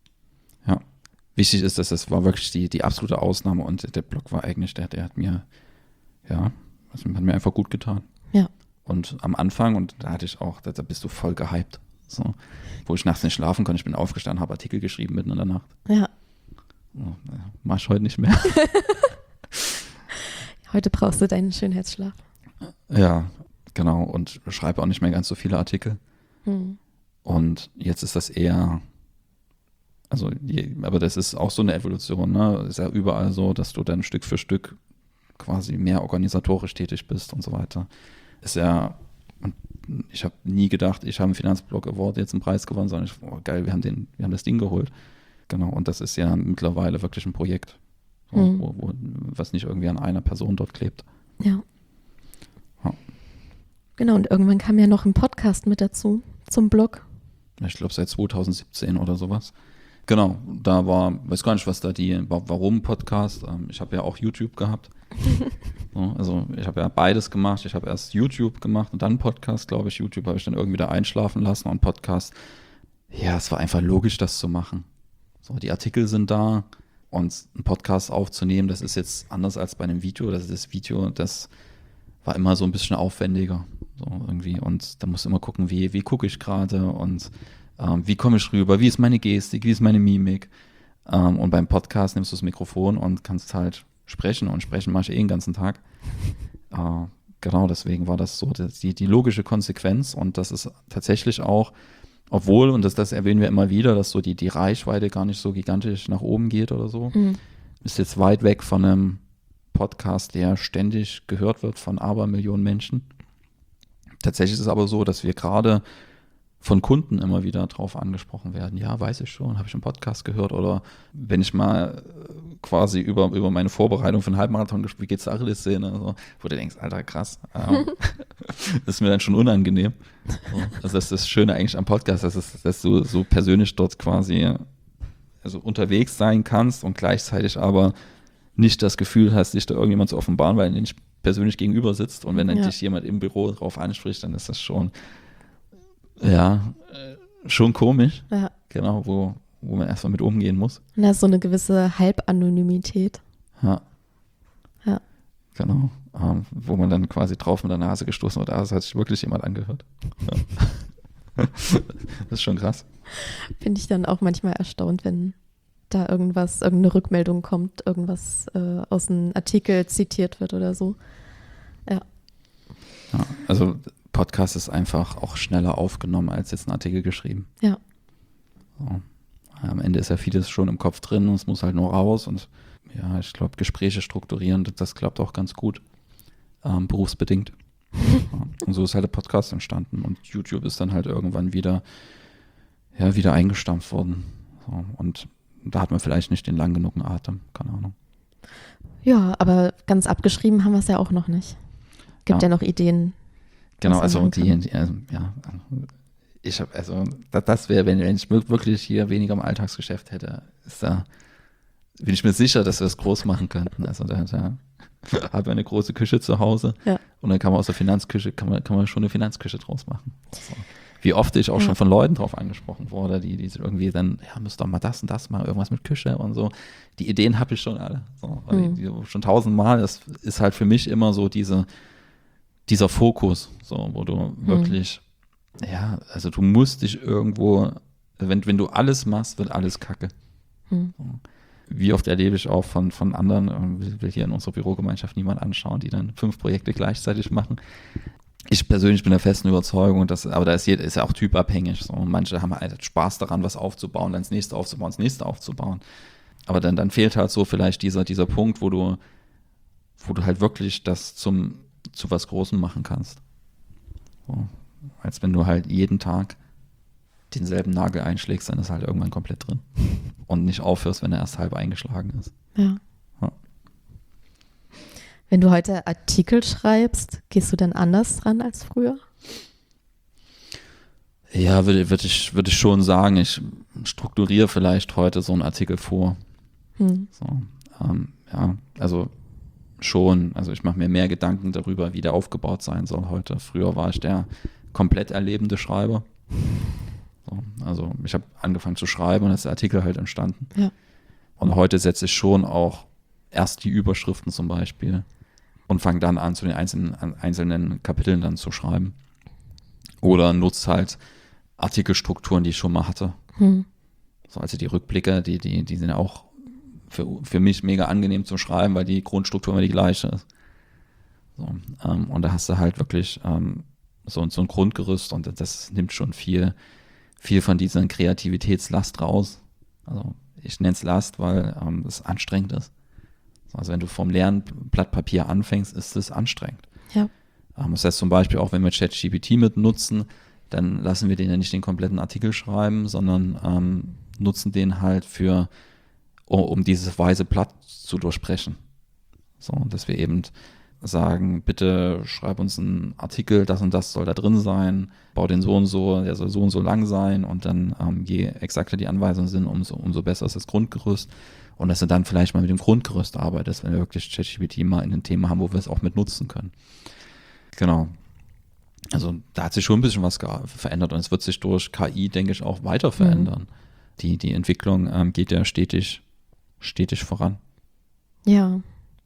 Ja, wichtig ist, dass das war wirklich die, die absolute Ausnahme und der Blog war eigentlich, der, der hat mir, ja, das hat mir einfach gut getan. Ja. Und am Anfang, und da hatte ich auch, da, da bist du voll gehypt. So, wo ich nachts nicht schlafen konnte, ich bin aufgestanden, habe Artikel geschrieben mitten in der Nacht. Ja. So, mach ich heute nicht mehr. Heute brauchst du deinen Schönheitsschlaf. Ja, genau. Und schreibe auch nicht mehr ganz so viele Artikel. Hm. Und jetzt ist das eher, also, je, aber das ist auch so eine Evolution, ne? Ist ja überall so, dass du dann Stück für Stück quasi mehr organisatorisch tätig bist und so weiter. Ist ja, ich habe nie gedacht, ich habe einen Finanzblog Award jetzt einen Preis gewonnen, sondern ich, oh, geil, wir haben den, wir haben das Ding geholt. Genau. Und das ist ja mittlerweile wirklich ein Projekt. So, hm. wo, wo, was nicht irgendwie an einer Person dort klebt. Ja. ja. Genau, und irgendwann kam ja noch ein Podcast mit dazu, zum Blog. Ich glaube seit zwanzig siebzehn oder sowas. Genau, da war, weiß gar nicht, was da die, warum Podcast, ich habe ja auch YouTube gehabt. so, also ich habe ja beides gemacht, ich habe erst YouTube gemacht und dann Podcast, glaube ich. YouTube habe ich dann irgendwie da einschlafen lassen und Podcast, ja, es war einfach logisch, das zu machen. So, die Artikel sind da. Und einen Podcast aufzunehmen, das ist jetzt anders als bei einem Video. Das ist das Video, das war immer so ein bisschen aufwendiger. So irgendwie. Und da musst du immer gucken, wie, wie gucke ich gerade und ähm, wie komme ich rüber, wie ist meine Gestik, wie ist meine Mimik. Ähm, und beim Podcast nimmst du das Mikrofon und kannst halt sprechen. Und sprechen mache ich eh den ganzen Tag. Äh, genau, deswegen war das so die, die logische Konsequenz. Und das ist tatsächlich auch, obwohl, und das, das erwähnen wir immer wieder, dass so die, die Reichweite gar nicht so gigantisch nach oben geht oder so. Mhm. Ist jetzt weit weg von einem Podcast, der ständig gehört wird von Abermillionen Menschen. Tatsächlich ist es aber so, dass wir gerade von Kunden immer wieder drauf angesprochen werden. Ja, weiß ich schon, habe ich einen Podcast gehört. Oder wenn ich mal quasi über, über meine Vorbereitung für einen Halbmarathon gesprochen, wie geht's der Achillessehne? So, wo du denkst, Alter, krass. Ähm, das ist mir dann schon unangenehm. So, also das ist das Schöne eigentlich am Podcast, dass, es, dass du so persönlich dort quasi also unterwegs sein kannst und gleichzeitig aber nicht das Gefühl hast, dich da irgendjemand zu offenbaren, weil du nicht persönlich gegenüber sitzt. Und wenn dann ja. dich jemand im Büro drauf anspricht, dann ist das schon ja, schon komisch. Ja. Genau, wo, wo man erstmal mit umgehen muss. Und da ist so eine gewisse Halbanonymität. Ja. Ja. Genau. Ähm, wo man dann quasi drauf mit der Nase gestoßen wird. Ah, das hat sich wirklich jemand angehört. Ja. Das ist schon krass. Finde ich dann auch manchmal erstaunt, wenn da irgendwas, irgendeine Rückmeldung kommt, irgendwas äh, aus einem Artikel zitiert wird oder so. Ja. Ja, also Podcast ist einfach auch schneller aufgenommen als jetzt ein Artikel geschrieben. Ja. So. Am Ende ist ja vieles schon im Kopf drin und es muss halt nur raus und ja, ich glaube, Gespräche strukturieren, das, das klappt auch ganz gut, ähm, berufsbedingt. Ja, und so ist halt der Podcast entstanden und YouTube ist dann halt irgendwann wieder, ja, wieder eingestampft worden. So, und da hat man vielleicht nicht den lang genugen Atem, keine Ahnung. Ja, aber ganz abgeschrieben haben wir es ja auch noch nicht. Gibt ja, ja noch Ideen. Genau, also die, die also, ja, ich habe, also das, das wäre, wenn, wenn ich wirklich hier weniger im Alltagsgeschäft hätte, ist da, bin ich mir sicher, dass wir es groß machen könnten. Also da, da habe ich eine große Küche zu Hause ja. und dann kann man aus der Finanzküche, kann man, kann man schon eine Finanzküche draus machen. So. Wie oft ich auch ja. schon von Leuten drauf angesprochen wurde, die, die irgendwie dann, ja, müsst doch mal das und das machen, irgendwas mit Küche und so. Die Ideen habe ich schon alle. So. Mhm. Die, die, schon tausendmal. Das ist halt für mich immer so diese, dieser Fokus, so, wo du mhm. wirklich, ja, also du musst dich irgendwo, wenn, wenn du alles machst, wird alles kacke. Mhm. So. Wie oft erlebe ich auch von, von anderen, ich will hier in unserer Bürogemeinschaft niemand anschauen, die dann fünf Projekte gleichzeitig machen. Ich persönlich bin der festen Überzeugung, dass, aber da ist, jeder, ist ja auch typabhängig. So. Manche haben halt Spaß daran, was aufzubauen, dann das nächste aufzubauen, das nächste aufzubauen. Aber dann, dann fehlt halt so vielleicht dieser, dieser Punkt, wo du, wo du halt wirklich das zum, zu was Großem machen kannst. So. Als wenn du halt jeden Tag denselben Nagel einschlägst, dann ist halt irgendwann komplett drin. Und nicht aufhörst, wenn er erst halb eingeschlagen ist. Ja. ja. Wenn du heute Artikel schreibst, gehst du dann anders dran als früher? Ja, würde würd ich, würd ich schon sagen, ich strukturiere vielleicht heute so einen Artikel vor. Hm. So, ähm, ja, also schon. Also ich mache mir mehr Gedanken darüber, wie der aufgebaut sein soll heute. Früher war ich der komplett erlebende Schreiber. So, also ich habe angefangen zu schreiben und ist der Artikel halt entstanden. Ja. Und heute setze ich schon auch erst die Überschriften zum Beispiel und fange dann an, zu den einzelnen, einzelnen Kapiteln dann zu schreiben. Oder nutze halt Artikelstrukturen, die ich schon mal hatte. Hm. So, also die Rückblicke, die, die, die sind auch für, für mich mega angenehm zu schreiben, weil die Grundstruktur immer die gleiche ist. So, ähm, und da hast du halt wirklich ähm, so, so ein Grundgerüst und das nimmt schon viel viel von dieser Kreativitätslast raus. Also ich nenne es Last, weil ähm, es anstrengend ist. Also wenn du vom leeren Blatt Papier anfängst, ist es anstrengend. Ja. Ähm, das heißt zum Beispiel auch, wenn wir ChatGPT mit nutzen, dann lassen wir den ja nicht den kompletten Artikel schreiben, sondern ähm, nutzen den halt für, um, um dieses weiße Blatt zu durchbrechen. So, dass wir eben sagen, bitte schreib uns einen Artikel, das und das soll da drin sein, bau den so und so, der soll so und so lang sein und dann ähm, je exakter die Anweisungen sind, umso, umso besser ist das Grundgerüst und dass du dann vielleicht mal mit dem Grundgerüst arbeitest, wenn wir wirklich ChatGPT mal in ein Thema haben, wo wir es auch mit nutzen können. Genau. Also da hat sich schon ein bisschen was ge- verändert und es wird sich durch K I, denke ich, auch weiter verändern. Mhm. Die, die Entwicklung ähm, geht ja stetig, stetig voran. Ja.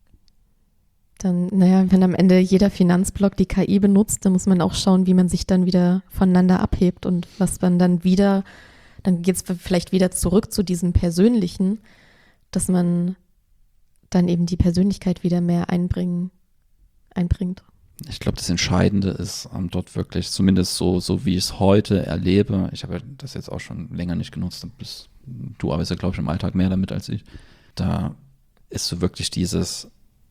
Dann, naja, wenn am Ende jeder Finanzblock die K I benutzt, dann muss man auch schauen, wie man sich dann wieder voneinander abhebt und was man dann wieder, dann geht es vielleicht wieder zurück zu diesem Persönlichen, dass man dann eben die Persönlichkeit wieder mehr einbringen, einbringt. Ich glaube, das Entscheidende ist ähm, dort wirklich, zumindest so, so wie ich es heute erlebe, ich habe ja das jetzt auch schon länger nicht genutzt, bis, du arbeitest ja, glaube ich, im Alltag mehr damit als ich, da ist so wirklich dieses,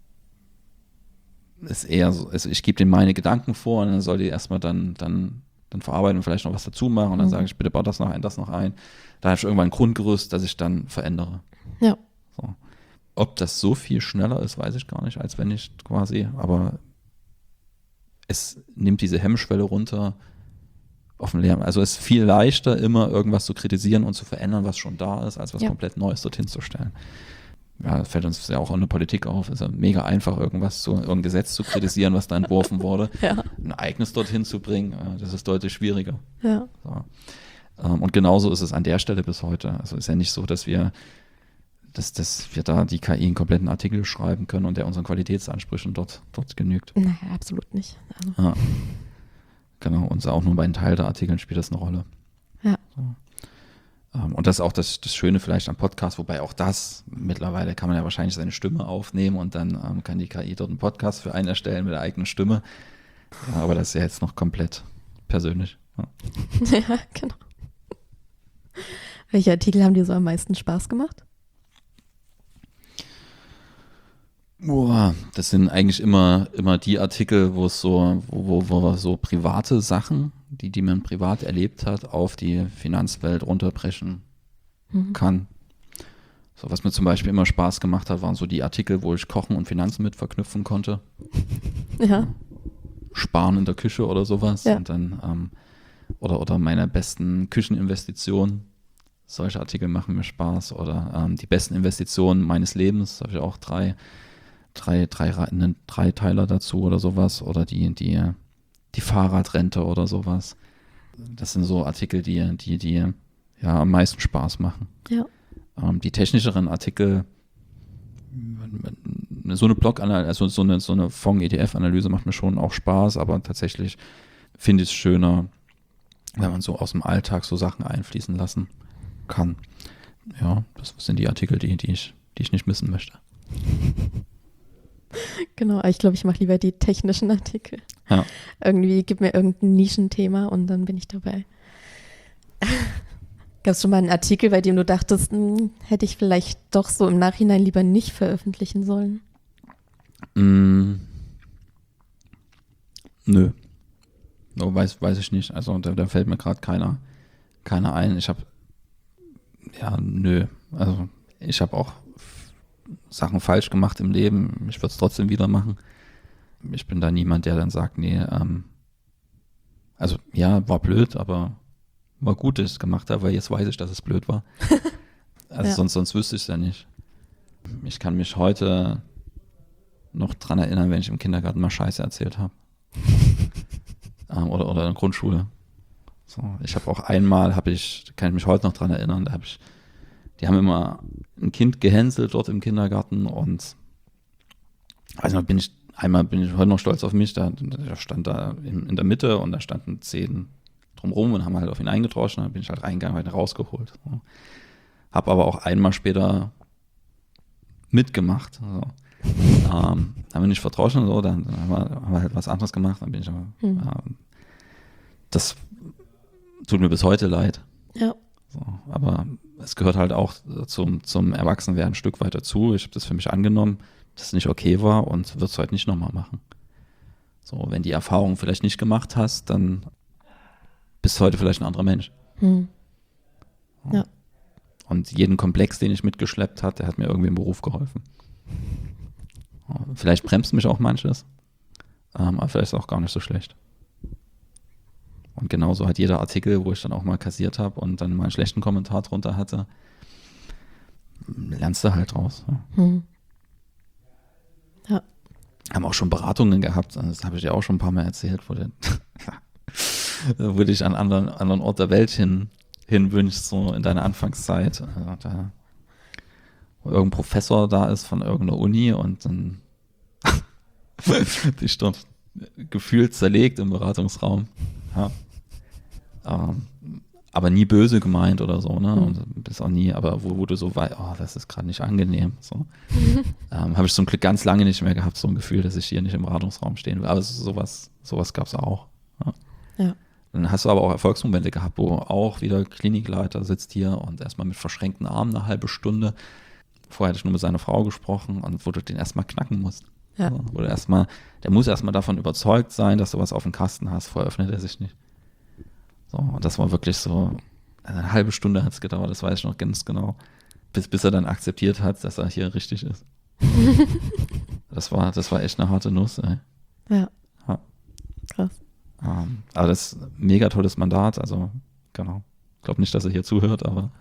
ist eher so, also ich gebe denen meine Gedanken vor und dann soll die erstmal dann, dann, dann verarbeiten und vielleicht noch was dazu machen und dann mhm. sage ich, bitte baut das noch ein, das noch ein. Da habe ich irgendwann ein Grundgerüst, das ich dann verändere. Ja. So. Ob das so viel schneller ist, weiß ich gar nicht, als wenn ich quasi, aber es nimmt diese Hemmschwelle runter auf dem Lernen. Also es ist viel leichter, immer irgendwas zu kritisieren und zu verändern, was schon da ist, als was ja. komplett Neues dorthin zu stellen. Ja, das fällt uns ja auch in der Politik auf. Es ist ja mega einfach, irgendwas zu, irgendein Gesetz zu kritisieren, was da entworfen wurde. Ja. Ein Ereignis dorthin zu bringen, das ist deutlich schwieriger. Ja. So. Und genauso ist es an der Stelle bis heute. Also es ist ja nicht so, dass wir, dass, dass wir da die K I einen kompletten Artikel schreiben können und der unseren Qualitätsansprüchen dort, dort genügt. Naja, absolut nicht. Also. Ja. Genau, und auch nur bei einem Teil der Artikeln spielt das eine Rolle. Ja. So. Ähm, und das ist auch das, das Schöne vielleicht am Podcast, wobei auch das, mittlerweile kann man ja wahrscheinlich seine Stimme aufnehmen und dann ähm, kann die K I dort einen Podcast für einen erstellen mit der eigenen Stimme. Ja, aber das ist ja jetzt noch komplett persönlich. Ja, Ja, genau. Welche Artikel haben dir so am meisten Spaß gemacht? Boah, das sind eigentlich immer, immer die Artikel, wo es so, wo, wo, wo so private Sachen, die, die man privat erlebt hat, auf die Finanzwelt runterbrechen Mhm. kann. So, was mir zum Beispiel immer Spaß gemacht hat, waren so die Artikel, wo ich Kochen und Finanzen mit verknüpfen konnte. Ja. Sparen in der Küche oder sowas. Ja. Und dann, ähm, oder, oder meine besten Kücheninvestitionen. Solche Artikel machen mir Spaß. Oder ähm, die besten Investitionen meines Lebens. Da habe ich auch drei, drei, drei, einen Dreiteiler dazu oder sowas. Oder die, die, die Fahrradrente oder sowas. Das sind so Artikel, die, die, die ja am meisten Spaß machen. Ja. Ähm, die technischeren Artikel, so eine Blog-Analyse, also so eine, so eine Fonds-E T F-Analyse macht mir schon auch Spaß, aber tatsächlich finde ich es schöner, wenn man so aus dem Alltag so Sachen einfließen lassen kann. Ja, das sind die Artikel, die, die, ich, die ich nicht missen möchte. Genau, aber ich glaube, ich mache lieber die technischen Artikel. Ja. Irgendwie gib mir irgendein Nischenthema und dann bin ich dabei. Gab es schon mal einen Artikel, bei dem du dachtest, hm, hätte ich vielleicht doch so im Nachhinein lieber nicht veröffentlichen sollen? Mm, nö. No, weiß, weiß ich nicht. Also da, da fällt mir gerade keiner, keiner ein. Ich habe, ja, nö. Also ich habe auch Sachen falsch gemacht im Leben. Ich würde es trotzdem wieder machen. Ich bin da niemand, der dann sagt, nee, ähm, also ja, war blöd, aber war gut, dass ich es gemacht habe, weil jetzt weiß ich, dass es blöd war. Also Ja. sonst, sonst wüsste ich es ja nicht. Ich kann mich heute noch dran erinnern, wenn ich im Kindergarten mal Scheiße erzählt habe. ähm, oder, oder in der Grundschule. So, ich habe auch einmal, habe ich, kann ich mich heute noch dran erinnern, da habe ich, die haben immer ein Kind gehänselt dort im Kindergarten und also bin ich, einmal bin ich heute noch stolz auf mich, da, da stand da in, in der Mitte und da standen zehn drumrum und haben halt auf ihn eingedroschen, dann bin ich halt reingegangen, halt rausgeholt. So. Hab aber auch einmal später mitgemacht. So. ähm, haben wir nicht verdroschen, so, dann, dann haben, wir, haben wir halt was anderes gemacht, dann bin ich aber, Hm. ähm, das tut mir bis heute leid. Ja. So, aber es gehört halt auch zum, zum Erwachsenwerden ein Stück weit dazu. Ich habe das für mich angenommen, dass es nicht okay war und wird es halt nicht nochmal machen. So, wenn die Erfahrung vielleicht nicht gemacht hast, dann bist du heute vielleicht ein anderer Mensch. Hm. Ja. Und jeden Komplex, den ich mitgeschleppt hatte, der hat mir irgendwie im Beruf geholfen. Vielleicht bremst mich auch manches, ähm, aber vielleicht ist es auch gar nicht so schlecht. Und genauso hat jeder Artikel, wo ich dann auch mal kassiert habe und dann mal einen schlechten Kommentar drunter hatte, lernst du halt draus. Ja. Hm. Ja. Haben auch schon Beratungen gehabt, das habe ich dir auch schon ein paar Mal erzählt, wo, du, wo du dich an einen anderen, anderen Ort der Welt hin, hin wünschst, so in deiner Anfangszeit. Also da, wo irgendein Professor da ist von irgendeiner Uni und dann dich dort gefühlt zerlegt im Beratungsraum. Ja. Ähm, aber nie böse gemeint oder so, ne? Mhm. Und bist auch nie, aber wo, wo du so weißt, oh, das ist gerade nicht angenehm. So. ähm, habe ich zum Glück ganz lange nicht mehr gehabt, so ein Gefühl, dass ich hier nicht im Beratungsraum stehen will. Aber sowas, sowas gab es auch. Ja. Ja. Dann hast du aber auch Erfolgsmomente gehabt, wo auch wieder Klinikleiter sitzt hier und erstmal mit verschränkten Armen eine halbe Stunde. Vorher hatte ich nur mit seiner Frau gesprochen und wo du den erstmal knacken musst. Ja. So, wo du erstmal, der muss erstmal davon überzeugt sein, dass du was auf dem Kasten hast, vorher öffnet er sich nicht. So, und das war wirklich so, eine halbe Stunde hat es gedauert, das weiß ich noch ganz genau, bis, bis er dann akzeptiert hat, dass er hier richtig ist. das war, das war echt eine harte Nuss, ey. Ja. Ja. Krass. Ähm, aber das ist ein mega tolles Mandat, also genau. Ich glaube nicht, dass er hier zuhört, aber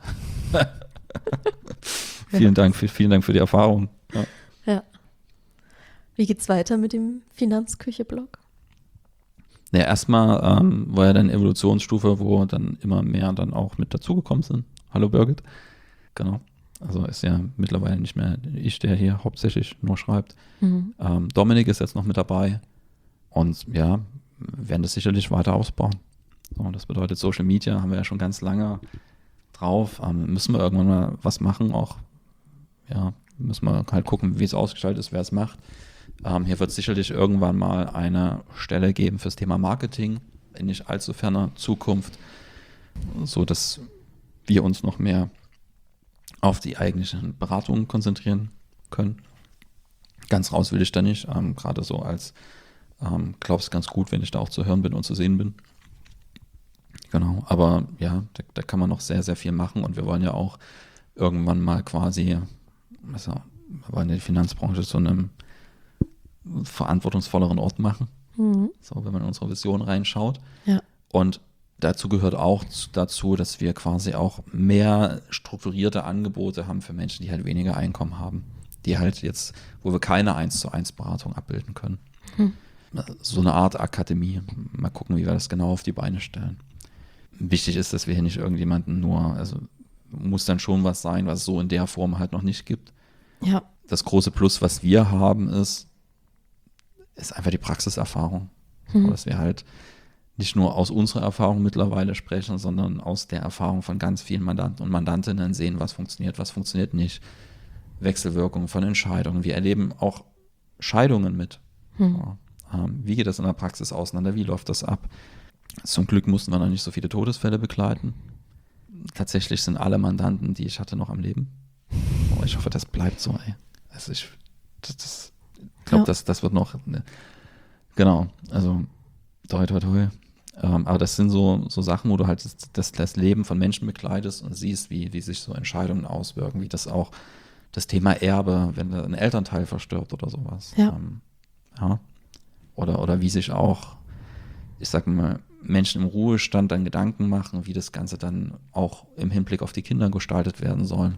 vielen Dank, für, vielen Dank für die Erfahrung. Ja. Ja. Wie geht's weiter mit dem Finanzküche-Blog? Ja, erstmal ähm, war ja dann Evolutionsstufe, wo dann immer mehr dann auch mit dazugekommen sind. Hallo Birgit. Genau. Also ist ja mittlerweile nicht mehr ich, der hier hauptsächlich nur schreibt. Mhm. Ähm, Dominik ist jetzt noch mit dabei. Und ja, wir werden das sicherlich weiter ausbauen. So, das bedeutet Social Media haben wir ja schon ganz lange drauf. Ähm, müssen wir irgendwann mal was machen, auch, ja, müssen wir halt gucken, wie es ausgestaltet ist, wer es macht. Ähm, hier wird es sicherlich irgendwann mal eine Stelle geben fürs Thema Marketing in nicht allzu ferner Zukunft, so dass wir uns noch mehr auf die eigentlichen Beratungen konzentrieren können. Ganz raus will ich da nicht, ähm, gerade so als ähm, glaube es ganz gut, wenn ich da auch zu hören bin und zu sehen bin. Genau, aber ja, da, da kann man noch sehr, sehr viel machen und wir wollen ja auch irgendwann mal quasi, also wir wollen ja die Finanzbranche zu einem verantwortungsvolleren Ort machen, mhm. so wenn man in unsere Vision reinschaut. Ja. Und dazu gehört auch dazu, dass wir quasi auch mehr strukturierte Angebote haben für Menschen, die halt weniger Einkommen haben, die halt jetzt, wo wir keine eins zu eins Beratung abbilden können. Mhm. So eine Art Akademie. Mal gucken, wie wir das genau auf die Beine stellen. Wichtig ist, dass wir hier nicht irgendjemanden nur, also muss dann schon was sein, was es so in der Form halt noch nicht gibt. Ja. Das große Plus, was wir haben, ist, ist einfach die Praxiserfahrung. Mhm. So, dass wir halt nicht nur aus unserer Erfahrung mittlerweile sprechen, sondern aus der Erfahrung von ganz vielen Mandanten und Mandantinnen sehen, was funktioniert, was funktioniert nicht. Wechselwirkungen von Entscheidungen. Wir erleben auch Scheidungen mit. Mhm. So, ähm, wie geht das in der Praxis auseinander? Wie läuft das ab? Zum Glück mussten wir noch nicht so viele Todesfälle begleiten. Tatsächlich sind alle Mandanten, die ich hatte, noch am Leben. Oh, ich hoffe, das bleibt so. Ey. Also ich, das, das, ich glaube, ja. das, das wird noch, ne, genau, also toi, toi, toi. Ähm, aber das sind so, so Sachen, wo du halt das, das Leben von Menschen begleitest und siehst, wie, wie sich so Entscheidungen auswirken, wie das auch das Thema Erbe, wenn ein Elternteil verstirbt oder sowas. Ja. Ähm, ja. Oder, oder wie sich auch, ich sag mal, Menschen im Ruhestand dann Gedanken machen, wie das Ganze dann auch im Hinblick auf die Kinder gestaltet werden soll.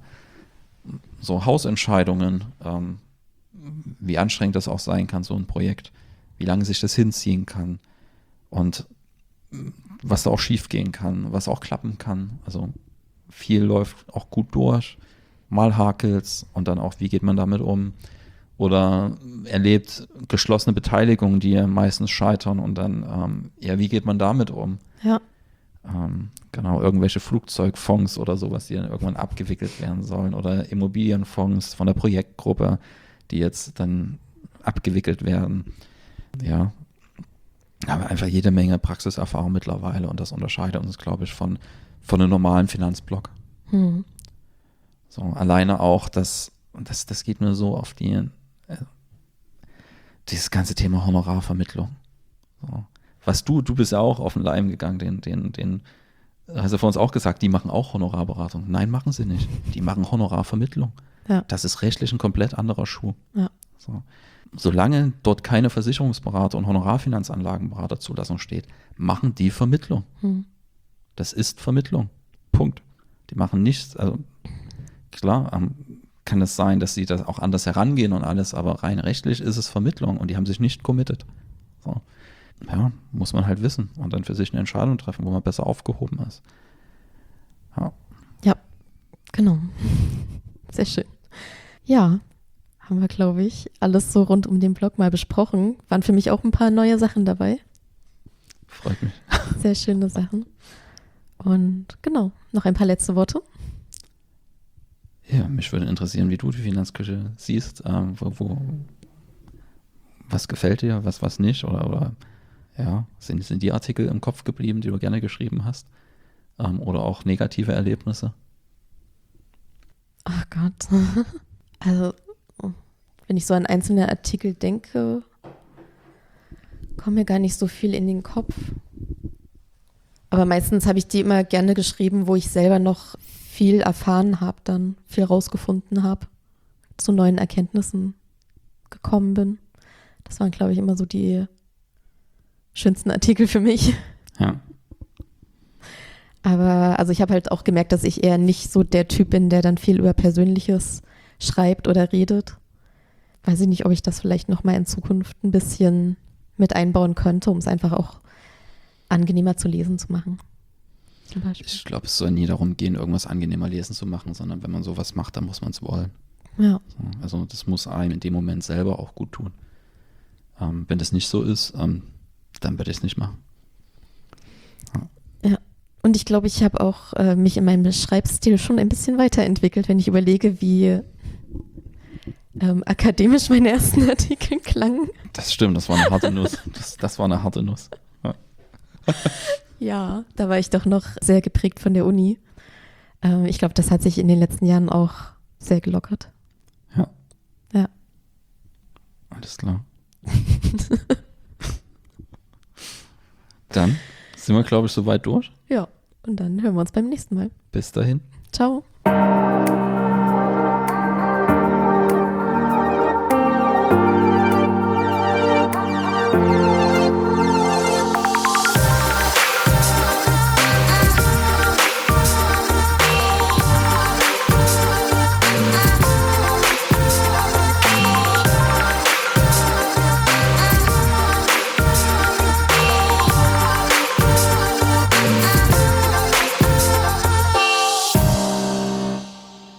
So Hausentscheidungen, ähm, wie anstrengend das auch sein kann, so ein Projekt, wie lange sich das hinziehen kann und was da auch schief gehen kann, was auch klappen kann. Also viel läuft auch gut durch, mal hakelt's und dann auch, wie geht man damit um? Oder erlebt geschlossene Beteiligungen, die ja meistens scheitern und dann, ähm, ja, wie geht man damit um? Ja. Ähm, genau, irgendwelche Flugzeugfonds oder sowas, die dann irgendwann abgewickelt werden sollen oder Immobilienfonds von der Projektgruppe, die jetzt dann abgewickelt werden. Ja, aber einfach jede Menge Praxiserfahrung mittlerweile und das unterscheidet uns, glaube ich, von, von einem normalen Finanzblock. Hm. So, alleine auch, das, das, das geht mir so auf die, äh, dieses ganze Thema Honorarvermittlung. So. Was du, du bist ja auch auf den Leim gegangen, den, den, den, hast du vor uns auch gesagt, die machen auch Honorarberatung. Nein, machen sie nicht. Die machen Honorarvermittlung. Ja. Das ist rechtlich ein komplett anderer Schuh. Ja. So. Solange dort keine Versicherungsberater und Honorarfinanzanlagenberaterzulassung steht, machen die Vermittlung. Hm. Das ist Vermittlung. Punkt. Die machen nichts, also klar, ähm, kann es sein, dass sie das auch anders herangehen und alles, aber rein rechtlich ist es Vermittlung und die haben sich nicht committed. So. Ja, muss man halt wissen und dann für sich eine Entscheidung treffen, wo man besser aufgehoben ist. Ja. Ja, genau. Sehr schön. Ja, haben wir, glaube ich, alles so rund um den Blog mal besprochen. Waren für mich auch ein paar neue Sachen dabei. Freut mich. Sehr schöne Sachen. Und genau, noch ein paar letzte Worte. Ja, mich würde interessieren, wie du die Finanzküche siehst. Ähm, wo, wo, was gefällt dir, was, was nicht? Oder, oder ja, sind, sind die Artikel im Kopf geblieben, die du gerne geschrieben hast? Ähm, oder auch negative Erlebnisse? Ach Gott. Also, wenn ich so an einzelne Artikel denke, kommt mir gar nicht so viel in den Kopf. Aber meistens habe ich die immer gerne geschrieben, wo ich selber noch viel erfahren habe, dann viel rausgefunden habe, zu neuen Erkenntnissen gekommen bin. Das waren, glaube ich, immer so die schönsten Artikel für mich. Ja. Aber also ich habe halt auch gemerkt, dass ich eher nicht so der Typ bin, der dann viel über Persönliches schreibt oder redet. Weiß ich nicht, ob ich das vielleicht nochmal in Zukunft ein bisschen mit einbauen könnte, um es einfach auch angenehmer zu lesen zu machen. Zum Beispiel. Ich glaube, es soll nie darum gehen, irgendwas angenehmer lesen zu machen, sondern wenn man sowas macht, dann muss man es wollen. Ja. So, also das muss einem in dem Moment selber auch gut tun. Ähm, wenn das nicht so ist, ähm, dann würde ich es nicht machen. Ja. Ja, Und ich glaube, ich habe auch äh, mich in meinem Schreibstil schon ein bisschen weiterentwickelt, wenn ich überlege, wie ähm, akademisch meine ersten Artikel klangen. Das stimmt, das war eine harte Nuss. Das, das war eine harte Nuss. Ja. Ja, da war ich doch noch sehr geprägt von der Uni. Ähm, ich glaube, das hat sich in den letzten Jahren auch sehr gelockert. Ja. Ja. Alles klar. Dann sind wir, glaube ich, soweit durch. Ja, und dann hören wir uns beim nächsten Mal. Bis dahin. Ciao.